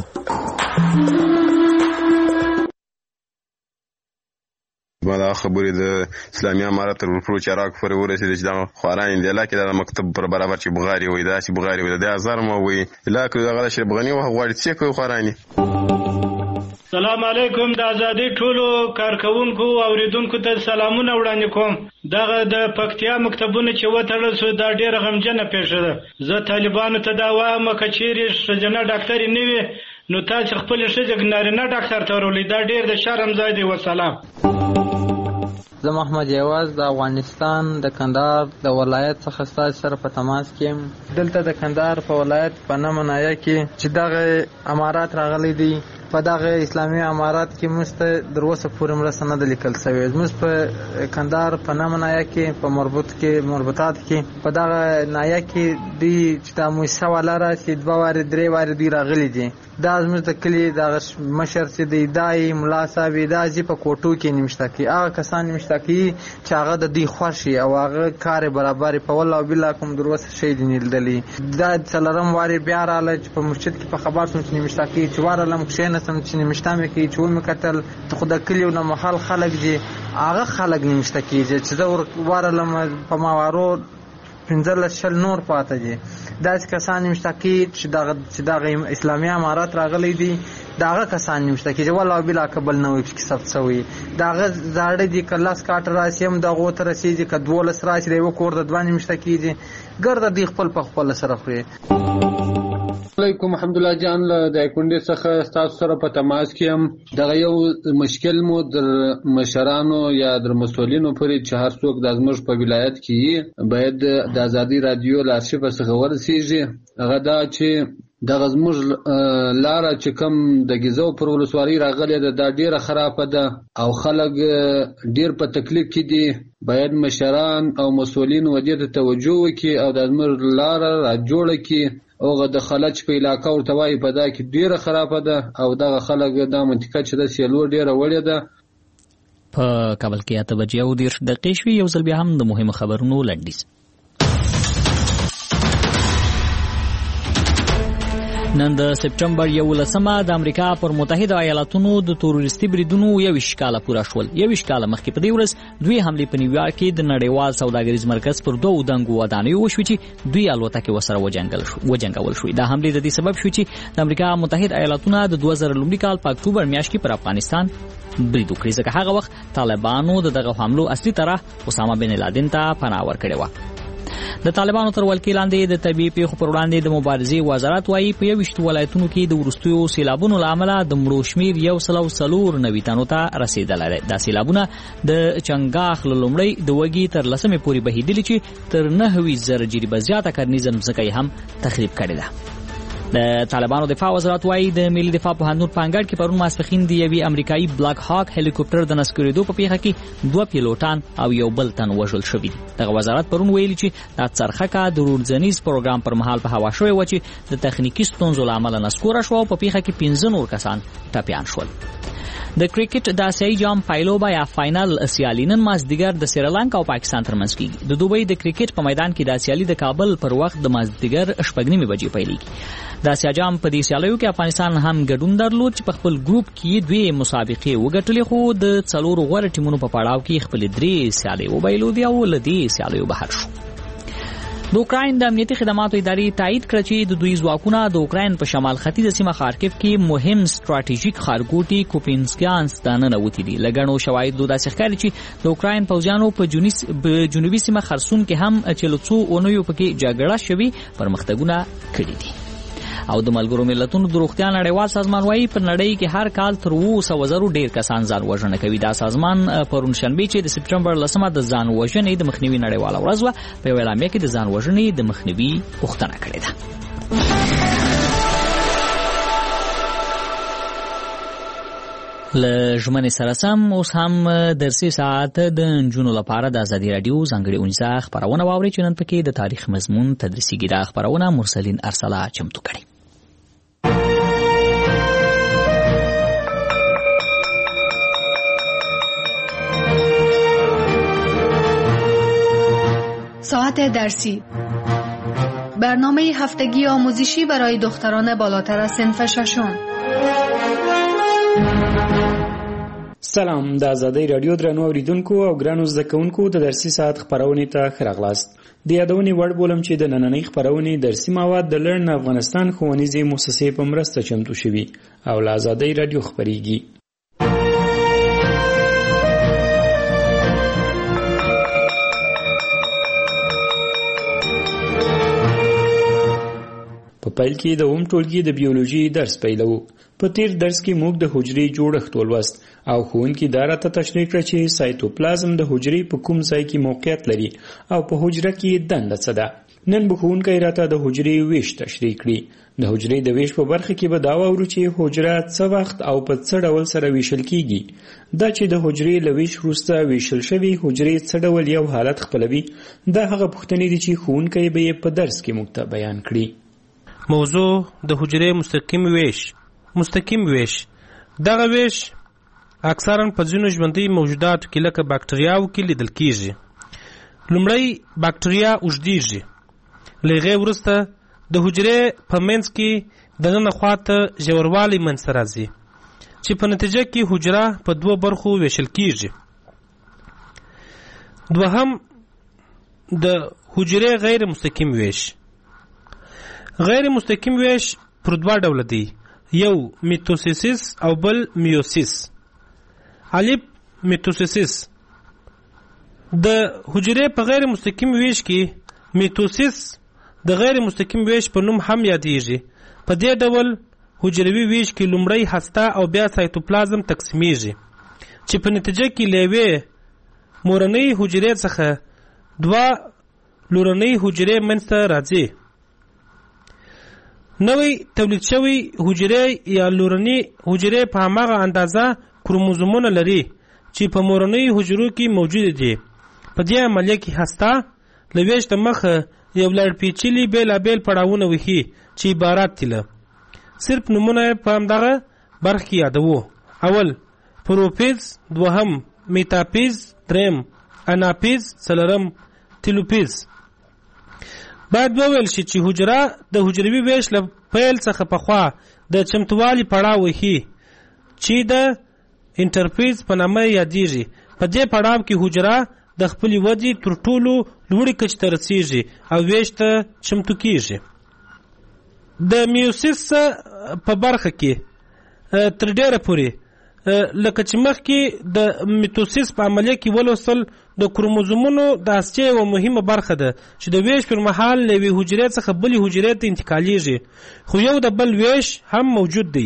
دا خبرې د اسلامي امارت تر ورپرو چراغ پورې ورسېدې چې دا خواران دی علاقې د مکتب پر برابر چې بغاري وي، دا چې بغاري وي، د هزار مو وي علاقې دغه اشرف غني وه غواړي څه کوي خواراني. سلام علیکم. د ازادي ټولو کارکونکو او اوریدونکو ته سلامونه وړاندې کوم. دغه د پکتیا مکتبونه چې وتړل شو دا ډېره غمجنه پیښه ده. زه طالبانو ته دا وایم که چیرې ښځینه ډاکټرې نه وي نو تاسو خپلې ښځې نارینه ډاکټر ته ورولئ، دا ډېر د شرم ځای دی. وسلام. زه محمد یواز د افغانستان د کندهار د ولایت څخه ستاسو سره په تماس کې یم. دلته د کندهار په ولایت په نمنایه کې چې دغه امارات راغلي دي، په دغه اسلامي امارات کې موږ تر اوسه پورې مرسته نه ده لیکل سوې. زموږ په کندهار په نمنایه کې په مربوطات کې په دغه نایه کې دوی چې دا موسسه والا راسي 2 وارې 3 وارې دوی راغلي دي. دا زموږ د کلي دغه مشر چې دی دای ملا صاحب دا زی په کوټو کې نمشته کې هغه کسان نمشته کې چې هغه د دوی خوښي او هغه کار برابر په والله بالله کوم دروسه شي دی نیلدلی. دا څلورم وارې بیا رااله چې په مسجد کې په خبر سم چې نمشته کې چې وارلم کښینه سم چې نمشته مې کې چې و مې کتل ته خو د کلي نه محل خلک دي هغه خلک نمشته کې چې زه وارلم په ماوارو 15 نور پاتې دي. داسې کسان نشته چې دغه اسلامي امارات راغلي دي، دغه کسان نشته چې والله بلا قبل نه وي کې ثبت شوی. دغه زاړه دي کلاس کاټ راسي هم دغه تر رسیدي ک 12 راسي دی کور د 2 نشته کیږي ګرځه دی خپل سره خوري. علیکم حمدالله جان د کونډې څخه تاسو سره په تماس کې هم دغه یو مشکل مو در مشرانو یا در مسولینو پورې چې هر څوک د زموږ په ولایت کې باید د ازادي رادیو لارشیف څخه ورسیږي. هغه دا چې دغه زموږ لاره چې کوم د ګیزو پر ولسوالۍ راغلې ده دا ډیره خرابه ده او خلک ډیر په تکلیف کې دي. باید مشران او مسولین ودې ته توجه وکړي او د زموږ لاره را جوړه کړي. اوغه د خلج په علاقه ورته وایي په دا کې ډیره خرابه ده او دغه خلک دا منطقه چې د سیلو ډیره وړې ده. په کابل کې 8:30 شوې یو ځل بیا هم د مهمو خبرونو لنډیز. نن د سپټمبر 11 د امریکا پر متحده ایالاتونو د تروریستي بریدونو 21 کاله پوره شول. 21 کاله مخکې په دې ورځ دوی حمله په نیویارک کې د نړیوال سوداګریز مرکز پر 2 دنګو ودانیو وشو چې دوی الوتکې وسره وجنګول شو. دا حمله د دې سبب شو چې د امریکا متحده ایالاتونو د 2000 لومړي کال په اکتوبر میاشت کې پر افغانستان برید وکړي ځکه هغه وخت طالبانو دغه حملو اصلي طرح اسامه بن لادن ته پناه ورکړې و. د طالبانو تر ولکې لاندې د طبيعي پیښو پر وړاندې د مبارزې وزارت وايي په 21 ولایتونو کې د ورستیو سیلابونو لامل د مړو شمیر 104 تنو ته رسیدلی. دا سیلابونه د چنګاخ لومړی د وګي تر لسمې پورې بهیدلي چې تر 9000 جریبه زیاته کرنیزه ځمکه هم تخریب کړې ده. د طالبانو دفاع وزارت وايي د ملي دفاع پوهنتون پنګړ کې پرون ماسپښین د یوې امریکایي بلاک هاک هلیکوپټر د نسکورېدو په پیښه کې 2 پیلوټان او یو بل تن وژل شوي دي. دغه وزارت پرون ویلي چې دا څرخکه د روزنیز پروګرام پر مهال په هوا شوی و چې د تخنیکی ستونزو لامل نسکوره شو او په پیښه کې 15 نور کسان ټپیان شول. د کرکټ د آسیایي جام پایلوبا یا فائنل سیالي نن مازدیګر د سریلانکا او پاکستان ترمنځ کیږي. د دوبۍ د کرکټ په میدان کې د سیالي د کابل پر وخت د مازدیګر 8:30 بجې پیلېږي. د آسیا جام په دې سیالیو کې افغانستان هم ګډون درلود چې په خپل ګروپ کې دوی مسابقې وګټلې خو د 4 غوړ ټیمونو په پړاو کې خپل 3 سیالي وبایلودي او لدی سیالیو بهر شو. د اوکراین د امنیتي خدماتو ادارې تایید کړ چې د دوی ځواکونه د اوکراین په شمال ختیځه سیمه خارکیف کې مهم ستراتیژیک ښارګوټي کوپینسکیانس ته ننوتي دي. لګڼو شواهدو داسې ښکاري چې د اوکراین پوځیانو په جنوبي سیمه خرسون کې هم چې له څو اونیو پکې جګړه شوي پرمختګونه کړي دي. او د ملګرو ملتونو د روغتیا نړیوال سازمان وايي په نړۍ کې هر کال تر 200,000 ډیر کسان ځان وژنه کوي. دا سازمان پرون شنبه چې د سپټمبر 10 د ځان وژنې د مخنیوي نړیواله ورځ و په اعلامیه کې د ځان وژنې د مخنیوي غوښتنه کړې ده. لژمنې سره سم اوس هم درسي ساعت د نجونو لپاره د ازادي رادیو ځانګړي اونځه خبرونه واوري چې نن پکې د تاریخ مضمون تدریسي ګډه خبرونه مرسلین ارسلا چمتو کړي. ساعت درسی برنامه هفتگی آموزشی برای دختران بالاتر از صنف ششم. سلام، د ازادۍ رادیو درنو اوریدونکو او ګرانو زده کوونکو د درسي ساعت خبرونه ته ښه راغلاست. د یادونې وړ بولم چې د نننۍ خبرونې درسي مواد د لرن افغانستان ښوونیزې مؤسسې په مرسته چمتو شوي او له ازادۍ رادیو خبرېږي. په پیل کې د اوم ټولګي د بیولوژي درس پیلو. په تیر درس کې موږ د حجرې جوړښت ولوست او ښوونکي دا راته تشریح کړه چې سایتوپلازم د حجرې په کوم ځای کې موقعیت لري او په حجره کې دنده څه ده. نن به ښوونکی راته د حجرې ویش تشریح کړي. د حجرې د ویش په برخه کې به دا واورو چې حجره څه وخت او په څه ډول سره ویشل کیږي. دا چې د حجرې له ویش وروسته ویشل شوي حجرې څه ډول یو حالت خپلوي، دا هغه پوښتنې دي چې ښوونکی به یې په درس کې موږ ته بیان کړي. موضوع د حجرې مستقیم ویش. دغه ویش اکثرا په ځینو ژوندۍ موجوداتو کې لکه باکټریاو کې لیدل کیږي. لومړی باکټریا اوږدیږي، له هغې وروسته د حجرې په منځ کې دننه خواته ژوروالی منځته راځي چې په نتیجه کې حجره په 2 برخو ویشل کیږي. دوهم د حجرې غیر مستقیم ویش. غیر مستقیم ویش پر دوه ډوله دی، یو میتوسیس او بل میوسیس. الف میتوسیس. د حجرې په غیر مستقیم ویش کې میتوسیس د غیر مستقیم ویش په نوم هم یادېږي. په دې ډول حجروي ویش کې لومړی هسته او بیا سایتوپلازم تقسیمیږي چې په نتیجه کې له یوې مورنۍ حجرې څخه دوه لورنۍ حجرې منځته راځي. نوې تولید شوی حجرې یا لورنۍ حجرې په هماغه اندازه کروموزومونه لري چې په مورنۍ حجرو کې موجود دي. په دې عملیه کې هسته له ویش د مخه یو لړ پیچلي بېلابېل پړاوونه وهي چې عبارت دي له صرف نمونه په همدغه برخه کې یادوو. اول پروفیز، دوهم میتاپیز، دریم اناپیز، څلورم تیلوپیز. باید وویل شي چې حجره د حجروي ویش له پیل څخه پخوا د چمتووالي پړاو وهي چې د انټرفیز په نامه یادېږي. په دې پړاو کې حجره د خپلې ودې تر ټولو لوړې کچې ته رسېږي او ویش ته چمتو کېږي. د میوسیس په برخه کې تر ډېره پورې لکه چې مخکې د میتوسیس په عملیه کې ولوستل د کروموزومونو د هستې یوه مهمه برخه ده چې د ویش پر مهال له یوې حجرې څخه بلې حجرې ته انتقالیږي، خو یو د بل ویش هم موجود دی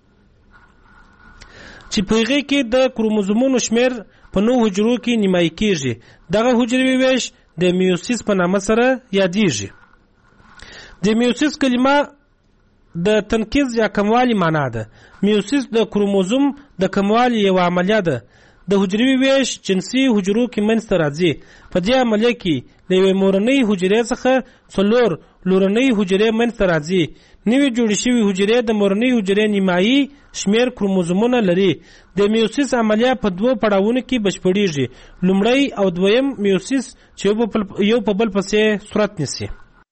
چې په هغې کې د کروموزومونو شمیر په 9 حجرو کې نیمایي کېږي. دغه حجروي ویش د میوسیس په نامه سره یادېږي. د میوسیس کلمه د تنقیز یا کموالی معنا ده. میوسیس د کروموزوم د کموالی یو عملیه ده. د حجروي ویش جنسي حجرو کې منځته راځي. په دې عملیه کې د یوې مورنۍ حجرې څخه 4 لورنۍ حجرې منځته راځي. نوې جوړې شوې حجرې د مورنۍ حجرې نیمایي شمیر کروموزومونه لري. د میوسیس عملیه په 2 پړاوونو کې بشپړېږي، لومړی او دویم میوسیس چې یو په بل پسې صورت نیسي.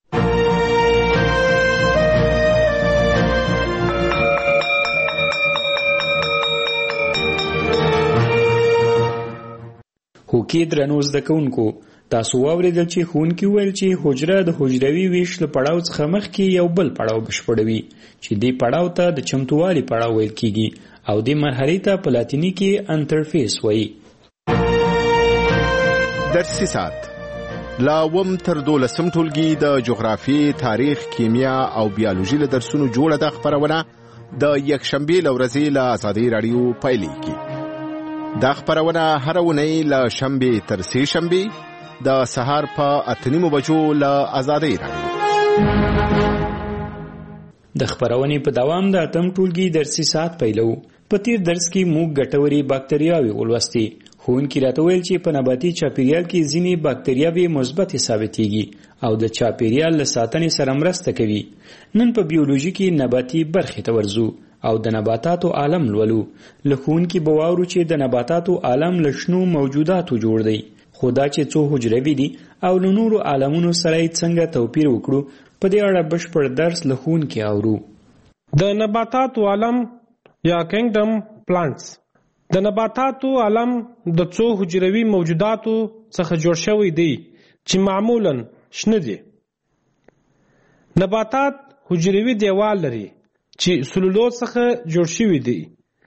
هوکې درنو زده کوونکو، تاسو واورېدل چې ښوونکي وویل چې حجره د حجروي ویش له پړاو څخه مخکې یو بل پړاو بشپړوي چې دې پړاو ته د چمتووالي پړاو ویل کیږي او دې مرحلې ته په لاتیني کې انټرفیس وایي. درسي ساعت لا وم تر 12 ټولګي د جغرافي، تاریخ، کیمیا او بیولوژي له درسونو جوړه د خبرونه د یکشنبه لورځي له آزادۍ رادیو پایلیږي. دا خبرونه هر ونی له شنبه تر سه شنبه د سهار په 8:30 بجو له آزادۍ رادیو. د خبرونې په دوام د اتم ټولګي درسي ساعت پیلو. په تیر درس کې موږ ګټوري باکتریاوې ولوستې. ښوونکي راته ویل چې په نباتي چاپیریال کې ځینې باکتریاوې مثبت ثابتېږي او د چاپیریال له ساتنې سره مرسته کوي. نن په بیولوژي کې نباتي برخې ته ورځو او د نباتاتو عالم لولو. له ښوونکي به واورو چې د نباتاتو عالم له شنو موجوداتو جوړ دی، خو دا چې څو حجروي دي او له نورو عالمونو سره یې څنګه توپیر وکړو، په دې اړه بشپړ درس له ښوونکي اورو. د نباتاتو عالم یا کینګډم پلانټس. د نباتاتو عالم د څو حجروي موجوداتو څخه جوړ شوی دی چې معمولاً شنه دي. نباتات حجروي دیوال لري چې سلولوز څخه جوړ شوی دی.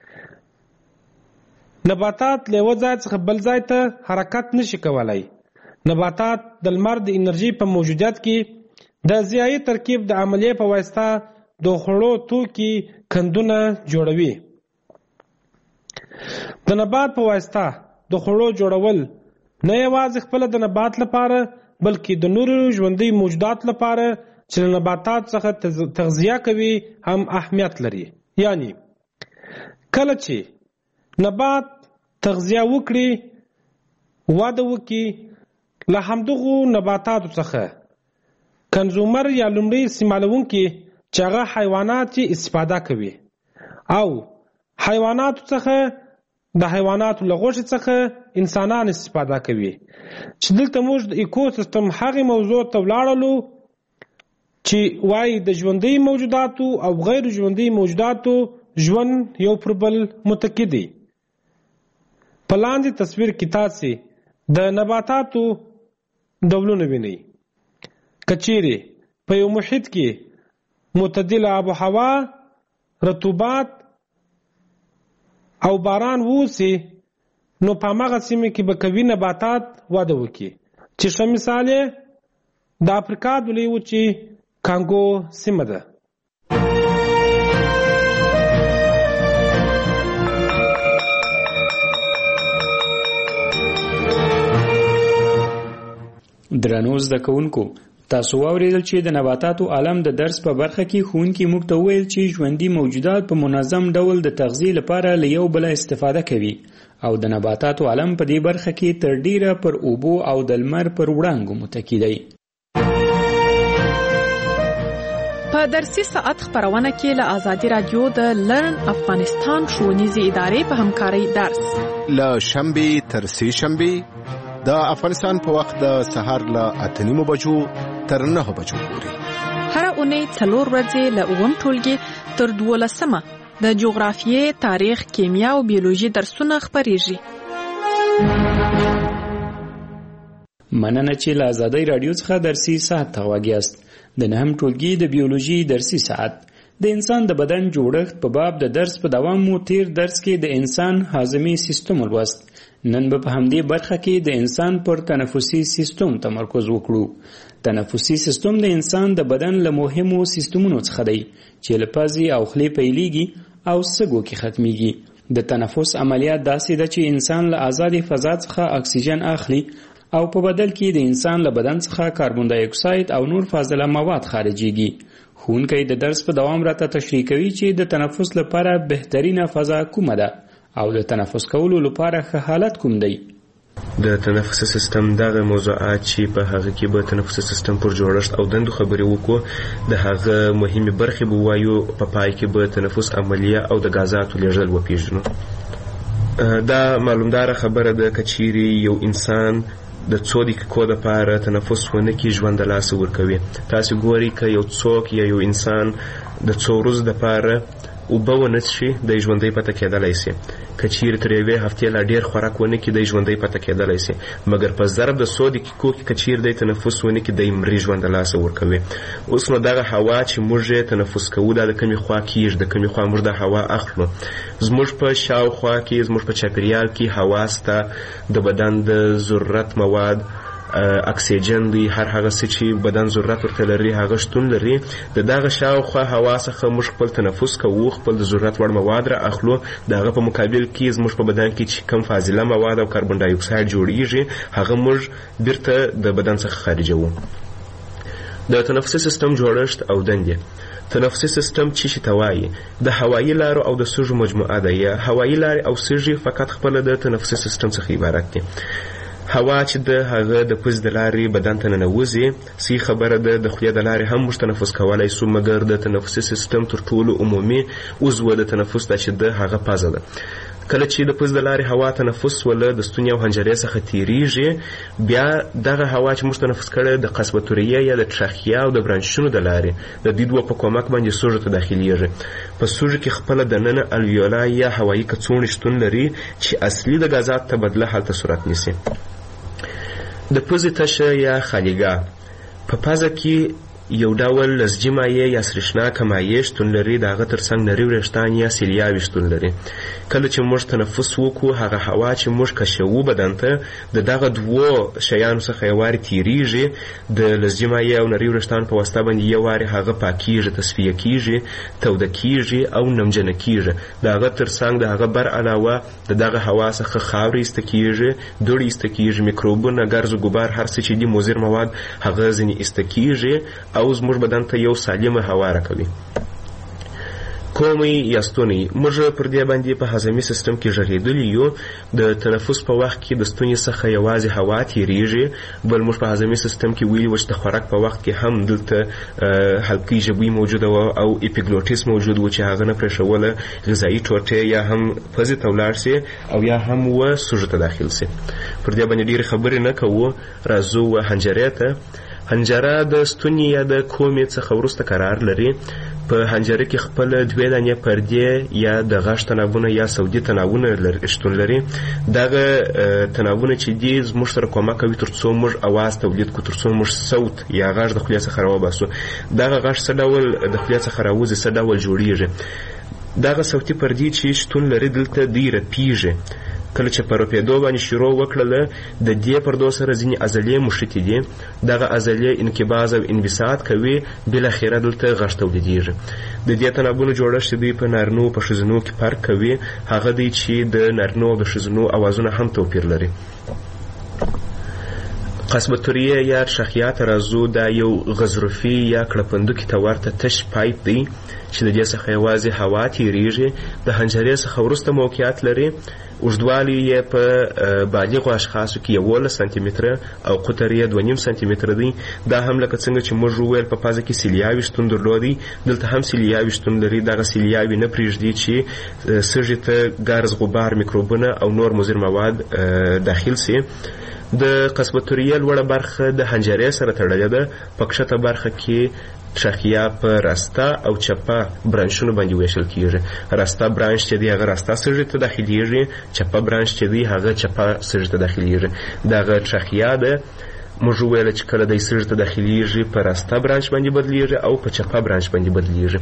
نباتات له یو ځای څخه بل ځای ته حرکت نشي کولای. نباتات د لمر د انرژي په موجودیت کې د ضیایي ترکیب د عملیې په واسطه د خوړو توکي کندونه جوړوي. د نبات په واسطه د خوړو جوړول نه یوازې خپل د نبات لپاره بلکې د نورو ژوندۍ موجودات لپاره چې نباتات څخه تغذیه کوي هم اهمیت لري. یعنی کله چې نبات تغذیه وکړي، وده وکړي، له همدغو نباتاتو څخه کنزومر یا لومړی استعمالونکي چې هغه حیوانات استفاده کوي او حیواناتو څخه د حیواناتو له غوښې څخه انسانان استفاده کوي. چې دلته موږ د ایکوسیستم هغې موضوع ته ولاړلو چې وایي د ژوندۍ موجوداتو او غیر ژوندۍ موجوداتو ژوند یو پر بل متکی دی. په لاندې تصویر کې تاسې د نباتاتو ډولونه وینئ. که چیرې په یو محیط کې معتدله آب و هوا، رطوبت او باران ووسي، نو په هماغه سیمه کې به قوي نباتات وده وکړي، چې ښه مثال یې د افریقا د لویې وچې کانګو سیمه ده. درنو زده کوونکو، تاسو واورېدل چې د نباتاتو عالم د درس په برخه کې ښوونکي موږ ته وویل چې ژوندي موجودات په منظم ډول د تغذیې لپاره له یو بله استفاده کوي او د نباتاتو عالم په دې برخه کې تر ډیره پر اوبو او د لمر پر وړانګو متکی دی. په درسي ساعت خبرونه کې له آزادي رادیو د لرن افغانستان ښوونیزې ادارې په همکارۍ درس له شنبې تر سې شنبې د افغانستان په وخت د سهار له 8:30 بجو تر 9 بجو پورې. هر اونۍ 4 ورځې له 9 ټولګي تر 12 د جغرافیې، تاریخ، کیمیا او بیولوژي درسونه خبرېږي. مننه چې له آزادۍ رادیو څخه درسي ساعت ته غواګیاست. د 9 ټولګي د بیولوژي درسي ساعت د انسان د بدن جوړښت په باب د درس په دوام مو تیر درس کې د انسان هاضمي سیستم ولوست. نن به په همدې برخه کې د انسان پر تنفسي سیستم تمرکز وکړو. تنفسي سیستم د انسان د بدن له مهمو سیستمونو څخه دی چې له پزې او خولې پیلېږي او سږو کې ختمیږي. د تنفس عملیات داسې ده چې انسان له آزادې فضا څخه اکسیجن اخلي او په بدل کې د انسان له بدن څخه کاربن دای اکساید او نور فاضله مواد خارجيږي. ښوونکی د درس په دوام راته تشریح کوي چې د تنفس لپاره بهترینه فضا کومه ده او د تنفس کولو لپاره ښه حالت کوم دی. د تنفسي سیستم دغه موضوعات چې په هغه کې به تنفسي سیستم پر جوړښت او دندو خبرې وکړو، د هغه مهمه برخې به وایو، په پای کې به تنفس عملیه او د غازاتو لیږدول وپیژنو. دا معلومدار خبره ده که چیرې یو انسان د 2 دقیقو لپاره تنفس ونه کړي ژوند د لاسه ورکوي. تاسو ګورئ که یو څوک یا یو انسان د 2 ورځو لپاره اوبه ونه څښي، د ژوندۍ پاتې کېدلی شي. که چیرې تر 1 هفتې لا ډېر خوراک ونه کړي، د ژوندۍ پاتې کېدلی شي. مګر په ضرب د 100 دقیقو کې که چیرې د تنفس ونه کړي، د مري ژوند د لاسه ورکوي. اوس نو دغه هوا چې موږ تنفس کوو، دا د کومې خوا کېږي، د کومې خوا موږ د هوا اخلو. زموږ په شاوخوا کې، زموږ په چاپیریال کې هوا سته، د بدن د ضرورت مواد، اکسیجن دی، هر هغه څه چې بدن ضرورت ورته لري هغه شتون لري. د دغه شاوخوا هوا څخه موږ خپل تنفس کوو، خپل د ضرورت وړ مواد را اخلو. دغه په مقابل کې زموږ په بدن کې چې کم فاضله مواد او کاربن ډای اکساید جوړیږي، هغه موږ بیرته د بدن څخه خارجوو. د تنفسي سیستم جوړښت او دندې. تنفسي سیستم چې ته وایي د هوایي لارو او د سږو مجموعه ده. یا هوایي لارې او سږي فقط خپل د تنفسي سیستم څخه عبارت دي. هوا چې د هغه د پوز د لارې بدن ته ننوځي، صحیح خبره ده د خولې د لارې هم موږ تنفس کولی شو، مګر د تنفسي سیستم تر ټولو عمومي عضو د تنفس ده چې د هغه پزه ده. کله چې د پوز د لارې هوا تنفس ولا د ستوني او حنجرې څخه تیریږي، بیا دغه هوا چې موږ تنفس کړي د قصبتوریه یا د تراخیا او د برانشونو د لارې د دې دوه په کومک باندې سږو ته داخليږي. په سږو کې خپل د نن الویولا یا هوایي کڅوړې شتون لري چې اصلي د غازات تبادله حالت صورت نیسي. د پوزې تشه یا خالیګاه په پزه کې یو ډول لزجي مایع یا سرشناکه مایع شتون لري، د هغه ترڅنګ نري وریښتان یا سیلیاوې شتون لري. کله چې موږ تنفس وکړو، هغه هوا چې موږ کشوو بدن ته د دغه دوو شیانو څخه یو وارې تیریږي، د لزجي مایع او نري وریښتان په واسطه باندې یو وارې هغه پاکیږي، تصفیه کیږي، توده کیږي او نمجنه کیږي. د هغه ترڅنګ د هغه بر علاوه د دغه هوا څخه خاورې ایسته کیږي، دوړې ایسته کیږي، میکروبونه، ګرز و ګبار، هر څه چې دي مضر مواد هغه ځینې ایسته کیږي او زموږ بدن ته یو سالمه هوا راکوي. کومې یا ستونی موږ پر دې باندې په هضمي سیستم کې ژغېدلي یو. د تنفس په وخت کې د ستوني څخه یوازې هوا تیریږي، بل موږ په هضمي سیستم کې ویلي و چې د خوراک په وخت کې هم دلته حلقې ژبوي موجوده وه او اپیګلوټیس موجود و چې هغه نه پرېښوله غذایي ټوټې یا هم پزې ته ولاړ سي او یا هم سږو ته داخل سي. پر دې باندې ډېرې خبرې نه کوو، راځو حنجرې ته. حنجره د ستوني یا د کومې څخه وروسته قرار لري. په حنجره کې خپل 2 دانې پردې یا د غاښ تنابونه یا سودي تنابونه شتون لري. دغه تنابونه چې دي زموږ سره کومک کوي ترڅو موږ اواز تولید کړو، ترڅو موږ صوت یا غږ د خولې څخه راوباسو. دغه غږ څه ډول د خولې څخه راوځي، څه ډول جوړیږي. دغه صوتي پردې چې شتون لري دلته دی رپیږي. کله چې په رپېدو باندې شروع وکړله د دې پردو سره ځینې عضلې مښتې دي. دغه عضلې انقباض او انبساط کوي، بالاخره دلته غږ تولیدېږي. د دې تنابونو جوړښت دوی په نارینو او په ښځینو کې فرق کوي. هغه دی چې د نارینو او د ښځینو اوازونه هم توپیر لري. قصبتوریه یا شخیات ترازو دا یو غضروفي یا کړپندوکي ته ورته تش پایپ دی چې د دې څخه یوازې هوا تیریږي. د حنجرې څخه وروسته موقعیت لري. اوږدوالی یې په بالغو اشخاصو کې 11 سانتي متره او قطر یې 2.5 سانتي متره دی. دا هم لکه څنګه چې موږ وویل په پازه کې سیلیاوي شتون درلودی، دلته هم سیلیاوي شتون لري. دغه سیلیاوي نه پرېږدي چې سږي ته ګرز، غبار، میکروبونه او نور مضر مواد داخل سي. د قصبتوریه لوړه برخه د حنجرې سره تړلې ده. په کښته برخه کې شخیا په راسته او چپه برانشونو باندې ویشل کیږي. راسته برانش چې دی هغه راسته سږي ته داخليږي، چپه برانش چې دی هغه چپه سږي ته داخليږي. دغه شخیا ده موږ ویل چې کله د سږي ته داخليږي په راسته برانش باندې بدلیږي او په چپه برانش باندې بدلیږي.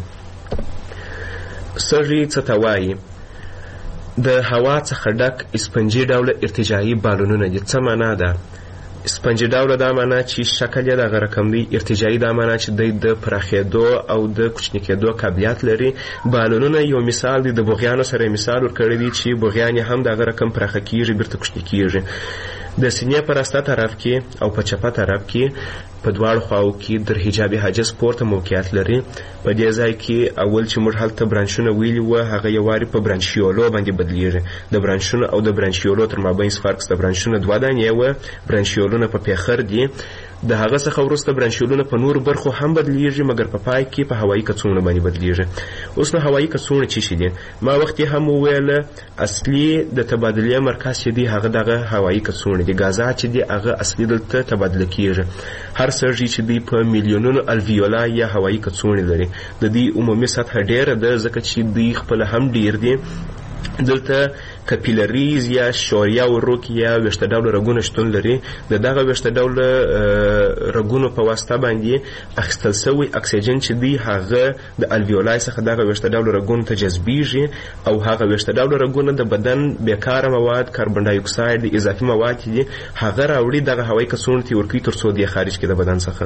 سږي څه ته وایي؟ د هوا څخه ډک اسپنجي ډوله ارتجاعي بالونونه دي. څه معنا ده؟ اسپنجي ډوله دا معنا چې شکل یې دغه رقم دی. ارتجاعي دا معنا چې د پراخېدو او د کوچني کېدو قابلیت لري. بالونونه یو مثال دی. د بوغیانو سره مثال ورکړی دی چې بوغیان هم دغه رقم پراخه کیږي، بیرته کوچني کیږي. د سینې په راسته طرف کې او په چپه طرف کې په دواړو خواو کې در حجابي حاجز پورته موقعیت لري. په دې ځای کې اول چې موږ هلته برانشونه ویلي وو هغه یوارې په برانشیولو باندې بدلیږي. د برانشونو او د برانشیولو تر مابین فرق د برانشونو 2 دانې وو، برانشیولونه په پیخر دي. د هغه څخه وروسته برانشیولونه په نور برخو هم بدلیږي، مګر په پای کې په هوایي کڅوړو باندې بدلیږي. اوس نو هوایي کڅوړې څه شي دي؟ ما وخت هم وویل اصلي د تبادلې مرکز چې دی هغه دغه هوایي کڅوړې دي. غازات چې دی هغه اصلي دلته تبادله کیږي. هر سږي چې دی په میلیونونو الویولا یا هوایي کڅوړې لري. د دې عمومي سطح ډیره ده ځکه چې دی خپل هم ډیر دي. دلته کپیلریز یا شوریا وروک یا ویشته ډوله رګونه شتون لري. د دغه ویشته ډوله رګونو په واسطه باندې اخیستل شوی اکسیجن چې دی هغه د الویولای څخه دغه ویشته ډوله رګونو ته جذبیږي او هغه ویشته ډوله رګونه د بدن بیکاره مواد، کاربن ډای اکساید، اضافي مواد دي هغه راوړي دغه هوایي کڅوړو ته ورکوي ترڅو دی خارج کړي د بدن څخه.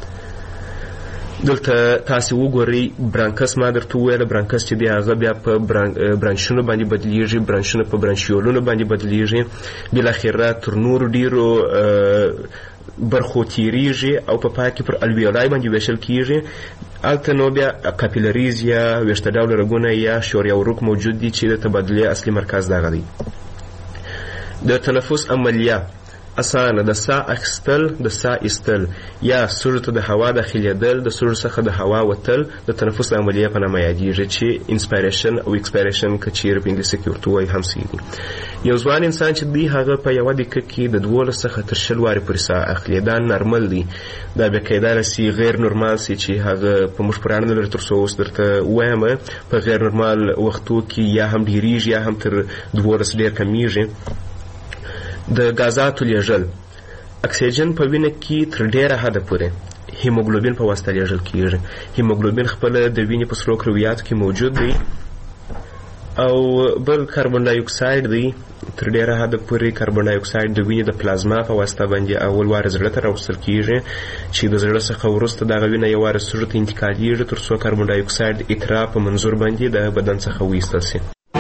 دلته تاسو وګورئ برانکس. ما درته وویل برانکس چې دی هغه بیا په برانشونو باندې بدلیږي، برانشونه په برانشیولونو باندې بدلیږي، بالاخره تر نورو ډیرو برخو تیریږي او په پای کې پر الویولای باندې ویشل کیږي. هلته نو بیا کاپیلریز یا ویشته ډوله رګونه یا شوریا وروک موجود دي چې د تبادلې اصلي مرکز دغه دی. د تنفس عملیه اسانه د سا اخیستل، د سا ایستل یا سږو ته د هوا داخلېدل، د سږو څخه د هوا وتل د تنفس عملیه په نامه یادېږي چې انسپایریشن او ایکسپایریشن که چیرې په انګلیسي کې ورته وایي هم صحیح دي. یو ځوان انسان چې دی هغه په یوه دقیقه کې د 12 څخه تر 20 وارې پورې سا اخلي. دا نارمل دی. دا بیا کیدای سي غیر نورمال سي چې هغه په موږ پورې اړه نه لري. تر څو اوس درته ووایم په غیر نورمال وختو کې یا هم ډېرېږي یا هم تر 12 ډېر کمیږي. د غازاتو لیږل اکسیجن په وینه کې تر ډیره حده پورې هیموګلوبین په واسطه لیږل کیږي. هیموګلوبین خپل د وینې په سرو کرویاتو کې موجود دی او بل کاربن ډای اکساید دی. تر ډیره حده پورې کاربن ډای اکساید د وینې د پلازما په واسطه باندې اول وار زړه ته راوستل کیږي چې د زړه څخه وروسته دغه وینه یو وار سږو ته انتقالیږي تر څو کاربن ډای اکساید اترا په منظور باندې د بدن څخه وایستل شي.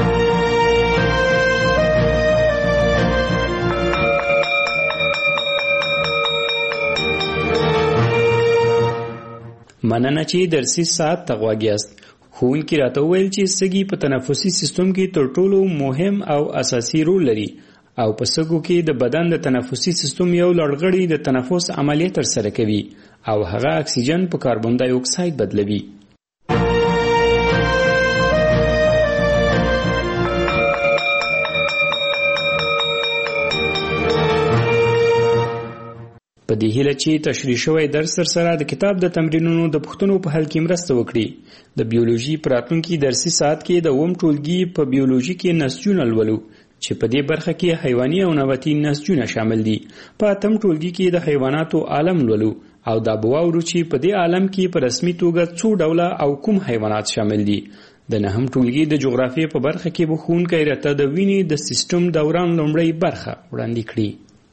مننه چې درسي ساعت ته غوږ یاست. ښوونکي راته وویل چې سږي په تنفسي سیستم کې تر ټولو مهم او اساسي رول لري او په سږو کې د بدن د تنفسي سیستم یو لړغړی د تنفس عملیه ترسره کوي او هغه اکسیجن په کاربن ډای اکساید بدلوي. په دې دې هیله چې تشریح شوی درس سره د کتاب د تمرینونو د پوښتنو په حل کې مرسته وکړي. د بیولوژي په راتلونکي درسي ساعت کې د اووم ټولګي په بیولوژي کې نسجونه لولو چې په دې برخه کې حیواني او نباتي نسجونه شامل دي. په اتم ټولګي کې د حیواناتو عالم لولو او دا به واورو چې په دې عالم کې په رسمي توګه څو ډوله او کوم حیوانات شامل دي. د نهم ټولګي د جغرافیې په برخه کې به ښوونکی راته د وینې د سیستم دوران لومړۍ برخه وړاندې کړي.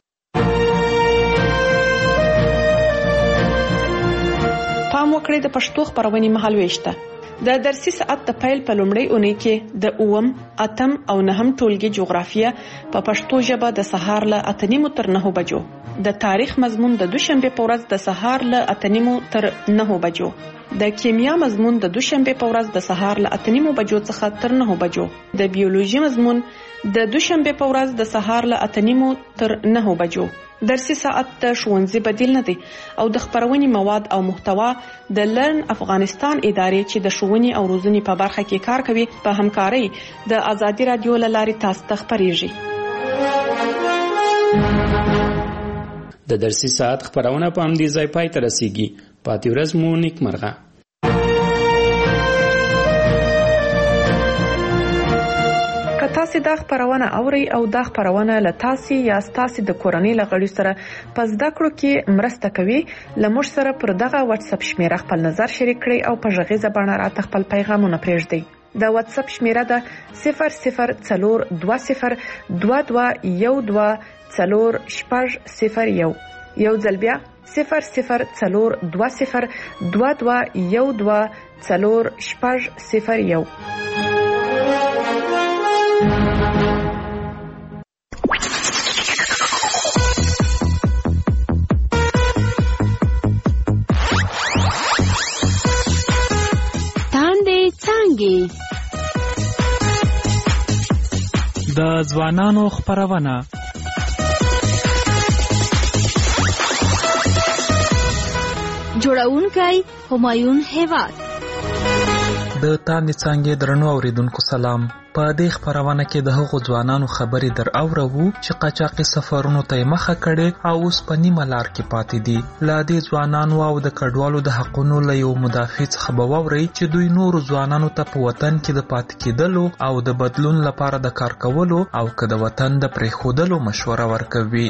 پام وکړئ د پښتو خبرونې مهالويش ته. د درسي ساعت د پیل په لومړۍ اونۍ کې د اووم، اتم او نهم ټولګي جغرافیه په پښتو ژبه د سهار له 8:30 تر 9 بجو، د تاریخ مضمون د دوشنبه په ورځ د سهار له 8:30 تر 9 بجو، د کیمیا مضمون د دوشنبه په ورځ د سهار له 8:30 بجو څخه تر 9 بجو، د بیولوژي مضمون د دوشنبه په ورځ د سهار له 8:30 تر 9 بجو. درسي ساعت د ښوونځي بدیل نه دی او د خبرونې مواد او محتوا د لرن افغانستان ادارې چې د ښوونې او روزنې په برخه کې کار کوي په همکارۍ د ازادي رادیو له لارې تاسو ته خبرېږي. د درسي ساعت خبرونه په همدې ځای پای ته رسیږي. پاتې ورځ مو نیکمرغه. تاسو دا خبرونه اوري او دا خبرونه له تاسو یا تاسو د کورنۍ لغړي سره په زده کړو کې مرسته کوي. لمر سره پر دغه واتس اپ شمیره خپل نظر شریک کړئ او په غږیزه بڼه راته خپل پیغامونه پرېږدئ. د واتس اپ شمیره ده 002012124001. یو ځل بیا 002012124001. د ځوانانو خبرونه جوړونکی همایون هیواد. د تاندې څانګې درنو اوریدونکو سلام. په دې خبرونه کې د هغو ځوانانو خبرې در اورو چې قاچاقي سفرونو ته مخه کړي او اوس په نیمه لار کې پاتې دي. لا دې ځوانانو او د کډوالو د حقونو له یو مدافع څخه به واوري چې دوی نورو ځوانانو ته په وطن کې د پاتې کېدلو او د بدلون لپاره د کار کولو او که د وطن د پرېښودلو مشوره ورکوي.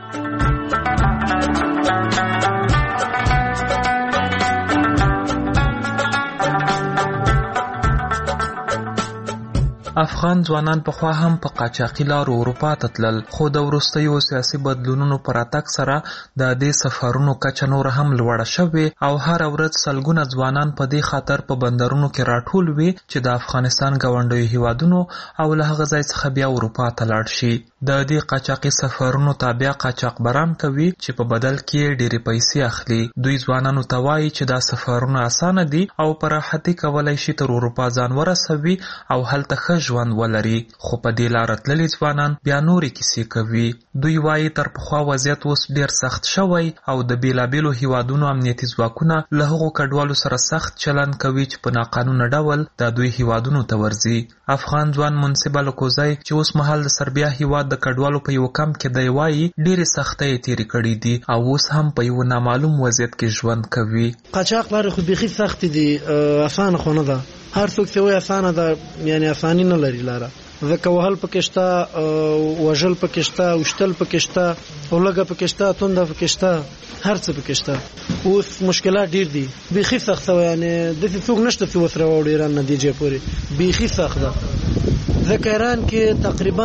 افغان ځوانان پخوا هم په قاچاقي لارو اروپا ته تلل، خو د وروستیو سیاسي بدلونونو پر راتګ سره د دې سفرونو کچه نور هم لوړه شوې او هر ورځ سلګونه ځوانان په دې خاطر په بندرونو کې راټول وي چې د افغانستان ګاونډیو هیوادونو او له هغه ځای څخه بیا اروپا ته لاړ شي. د دې قاچاقي سفرونو تابع قاچاقبران کوي چې په بدل کې ډېرې پیسې اخلي. دوی ځوانانو ته وایي چې دا سفرونه اسانه دي او په راحتۍ کولی شي تر اروپا ځان ورسوي او هلته ښه ژوند ولري. خو په دې لاره تللي ځوانان بیا نورې کیسې کوي. دوی وایي تر پخوا وضعیت اوس ډېر سخت شوی او د بیلابیلو هیوادونو امنیتي ځواکونه له هغو کډوالو سره سخت چلند کوي چې په ناقانونه ډول د دوی هیوادونو ته ورځي. افغان ځوان منصب الکوزی چې اوس مهال د سربیا هیواد د کډوالو په یو کمپ کې دی وایي ډېرې سختۍ تېرې کړي دي او اوس هم په یو نامعلوم وضعیت کې ژوند کوي. قاچاق لارې خو بیخي سختې دي، اسانه خو نه ده. هر څوک چې وایي اسانه ده، یعنی اساني نه لري لاره. ځکه وهل پکې شته، وژل پکې شته، وشتل پکې شته، اولګه پکې شته، تونده پکې شته، هر څه پکې شته. اوس مشکلات ډېر دي، بیخي سخت وي. یعنی داسې څوک نشته چې وسره وړي ایران نتیجه پورې بیخي سخت ده. ځکه ایران کې تقریبا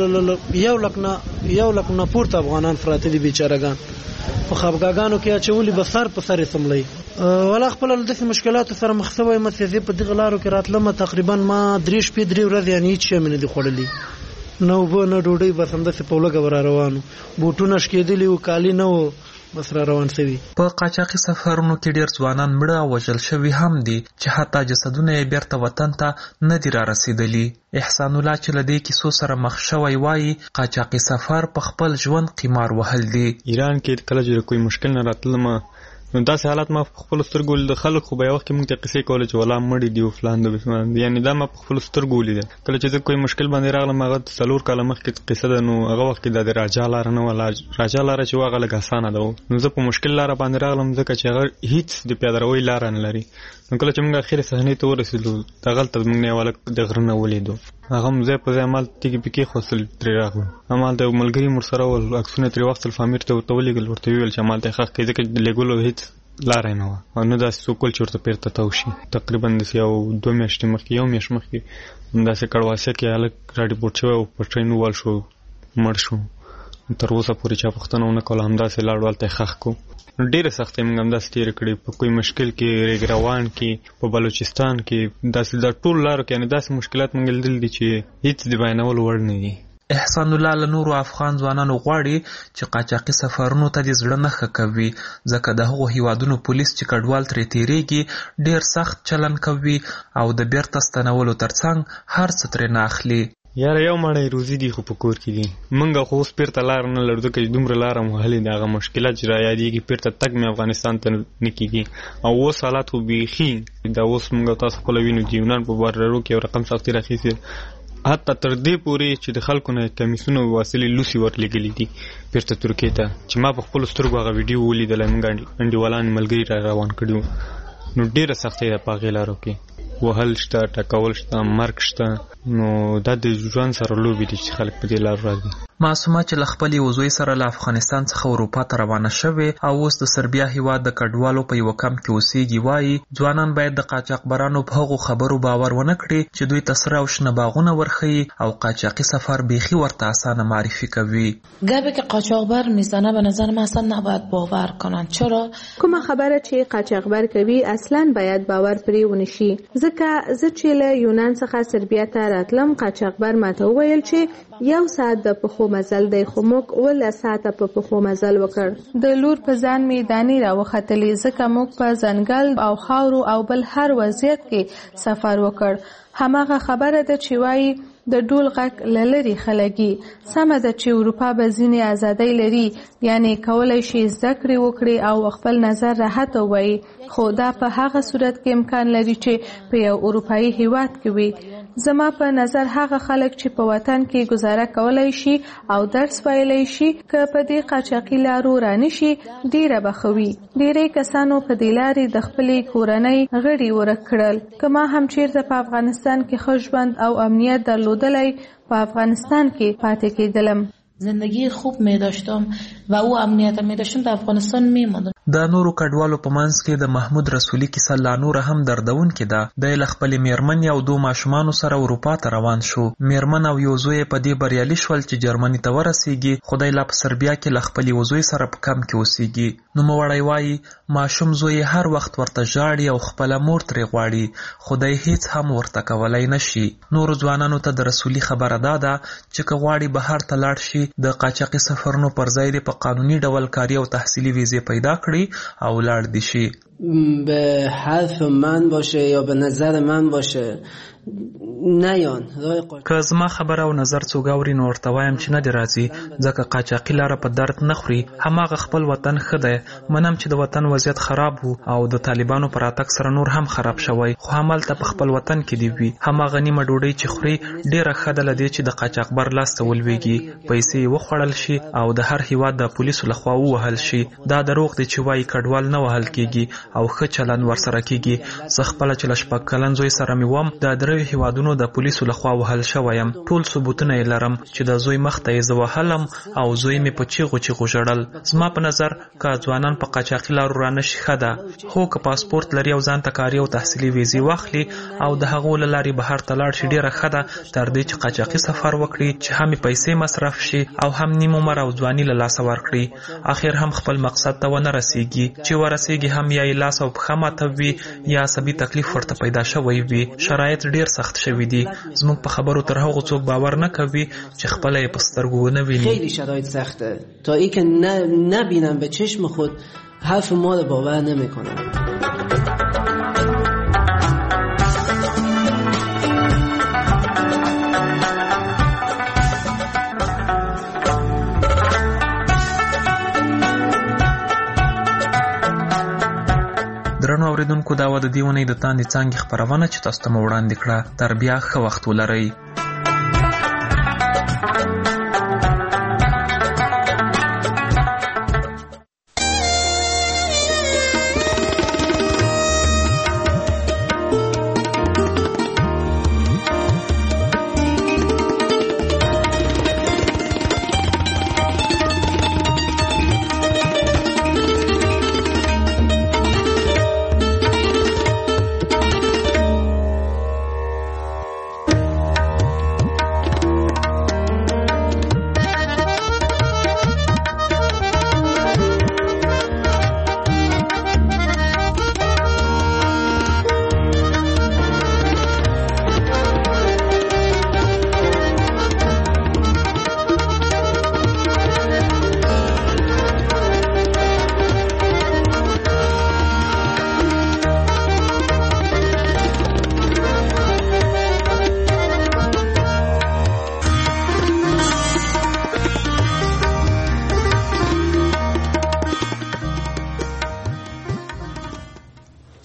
1 لک نه پورته افغانان پراته دي بیچارهګان. په خپګاګانو کې اچولي به سر په سر سملي. ولا خپل داسې مشکلاتو سره مخ شوی مسیزه په دغه لارو کې راتلم. تقریبا ما 3 شپې 3 ورځې یعنی هیڅ شی مې نه دي خوړلي، نو به نه ډوډۍ، بس همداسې په لږه ور روانو، بوټونه شکېدلي و، کالي نه و، بس را روان شوي. په قاچاقي سفرونو کې ډېر ځوانان مړه او وژل شوي هم دي چې حتی جسدونه یې بیرته وطن ته نه دي را رسېدلي. احسان الله چې له دې کیسو سره مخ شوی وایي قاچاقي سفر په خپل ژوند قمار وهل دي. ایران کې کله چې کوئی مشکل نه راتلم نو داسې حالات ما په خپل سترګو د خلک خو به یو وخت کې موږ ته قصې کولې چې ولا مړي دی او فلان د بسمان یعنی دا ما په خپل سترګو ولیدل کله چې زه کوئی مشکل باندې راغلم هغه 4 کاله مخکې قصه ده نو هغه وخت کې د راجا لار نه ولا راجا لار چې هغه لږ اسانه ده نو زه په مشکل لار باندې راغلم ځکه چې هغه هیڅ د پیادروي لار نه لري نو کله چې موږ اخر صحنه ته ورسېدو دا غلطه موږ نه ولا د غرنه ولیدو هغه مزه په ځای مال تیګي پکې خوستل تر راغلو امال د ملګری مر سره ول عکسونه تر وخت الفامیر ته ورتولېګل ورته ویل چې مال ته حق کې ځکه لګولو هیڅ لارې نه و نو دا سوکول چورته پیرته تاوشي تقریبا د یو 2 میاشتې مخکې یو میاشت مخکې دا څه کړواسه کې الګ راډي پورچو او په ټرین وال شو مړ شو تر اوسه پورې چا پښتنه ونه کول هم دا سه لاړوال ته خخ کو ډېر سخت موږ هم دا ستیر کړی په کوئی مشکل کې ریګروان کې په بلوچستان کې دا ټول لارو کې نه داسې مشکلات موږ لیدل دي چې هیڅ دی بیانول وړ نه دي احسان الله له نورو افغان ځوانانو غواړي چې قاچاقي سفرونو ته د زړه نه ښه کوي ځکه د هغو هیوادونو پولیس چې کډوال ترې تیریږي ډېر سخت چلن کوي او د بیرته ستنولو ترڅنګ هر څه ترې نه اخلي یاره یو مړی روزي دي خو په کور کې دي موږ خو اوس پیرته لار نه لرو ځکه چې دومره لاره مو هلې د هغه مشکلات چې رایادېږي پیرته تګ مې افغانستان ته نه کېږي او اوس حالات خو بیخي دا اوس موږ تاسو خپله وینو د یونان په بارډرو کې یو رقم سختي راخیستې حتی تر دې پورې چې د خلکو نه کمیسونه وسیلې لوسي ورلېږلي دي بیرته ترکیې ته چې ما په خپلو سترګو هغه ویډیو ولیدلی موږ انډیوالان ملګري را روان کړي نو ډېره سختۍ ده په هغې لارو کې وهل شته ټکول شته مرګ شته نو دا د ژوند سره لوبې دي چې خلک په دې لارو راځي معصومه چې له خپل یو زوی سره له افغانستان څخه اروپا ته روانه شوې او اوس د سربیا هیواد د کډوالو په یو کمپ کې اوسېږي وایي ځوانان باید د قاچاقبرانو په هغو خبرو باور ونه کړي چې دوی ته سره او شنه باغونه ورښیي او قاچاقي سفر بیخي ورته اسانه معرفی کوي گپی که قاچاقبر میزنه به نظر من اصلا نباید باور کنن چرا کومه خبره چې قاچاقبر کوي اصلا باید باور پرې ونشي ځکه زه چې له یونان څخه سربیا ته راتلم قاچاقبر ماته وویل چې یو ساعت د پخو مزل دی خو موږ 12 ساعته په پخو مزل وکړ د لور په ځان می دانی را وختلې ځکه موږ په ځنګل او خاورو او بل هر وضعیت کې سفر وکړ هماغه خبره ده چې وایي د ډول غږ لری خلګي سمه ده چې اروپا به ځینې ازادۍ لري یعنی کولای شي زده کړې وکړي او خپل نظر راحت وایي خو دا په هغه صورت کې امکان لري چې په یو اروپایي هیواد کې وي زما په نظر هغه خلک چې په وطن کې گزاره کولای شي او درس ویلای شي که په دې قاچاقي لارو رانشي ډیره بخوي ډیرې کسانو په دې لارې د خپلې کورنۍ غړي ورک کړل کما هم چیرته په افغانستان کې ښه ژوند او امنیت درلودلی په افغانستان کې پاتې کېدلم زندگی خوب می داشتم و او امنیت می داشتم در افغانستان می ماندم د نورو کډوالو په منځ کې د محمود رسولي کیسه لا نور هم دردونکې ده د خپلې میرمن او 2 ماشومانو سره اروپا ته روان شو میرمن او یو زوی په دې بریالي شول چې جرمني ته ورسیږي خدای لا په سربیا کې له خپل یو زوی سره په کم کې اوسېږي نو موړی وایي ماشوم زوی هر وخت ورته ژاړي او خپل مور ترې غواړي خدای هیڅ هم ورته کولای نشي نور ځوانانو ته د رسولي خبره ده چې که غواړي بهر ته لاړ شي د قاچاقي سفرونو پر ځای د په قانوني ډول کاري او تحصیلي ویزې پیدا کړي او لاړ دي شي به حرف من باشه یا به نظر من باشه نیان که زما خبره او نظر څوک اوري نو ورته وایم چې نه دی راځي ځکه قاچاقي لاره په درد نه خوري هماغه خپل وطن ښه دی منم چې د وطن وضعیت خراب وو او د طالبانو پر راتګ سره نور هم خراب شوی خو همالته په خپل وطن کې دی وي هماغه نیمه ډوډۍ چې خوري ډیره ښه ده له دې چې د قاچاقبر لاس ته ولویږي پیسې وخوړل شي او د هر هیواد د پولیسو لخوا ووهل شي دا دروغ دی چې وایي کډوال نه وهل کیږي او ښه چلند ورسره کیږي زه خپله چې له 6 کلن زوی سره مې وم د دریو هیوادونو د پولیسو لخوا وهل شویم ټول ثبوتونه یې لرم چې د زوی مخ ته یې زه وهلم او زوی مې په چیغو چیغو ژړل زما په نظر که ځوانان په قاچاقي لارو رانشي ښه ده خو که پاسپورت لري او ځان ته کاري او تحصیلي ویزې واخلي او د هغو له لارې بهر ته لاړ شي ډیره ښه ده تر دې چې قاچاقي سفر وکړي چې هم پیسې مصرف شي او هم نیم عمر او ځواني له لاسه ورکړي اخر هم خپل مقصد ته ونه رسیږي چې ورسیږي هم یا یې لاس او پښه ماته وي یا عصبي تکلیف ورته پیدا شوی وي شرایط ډیر سخت شوی دي زموږ په خبرو تر هغو څوک باور نه کوي چې خپله یې په سترګو ونه ویني خیلی شرایط سخته تا ای که نبینم به چشم خود حرف ما رو باور نمیکنم ګرانو اوریدونکو دا و د دې ونې د تاندې څانګې خپرونه چې تاسو ته مو وړاندې کړه. تر بیا ښه وخت ولرئ.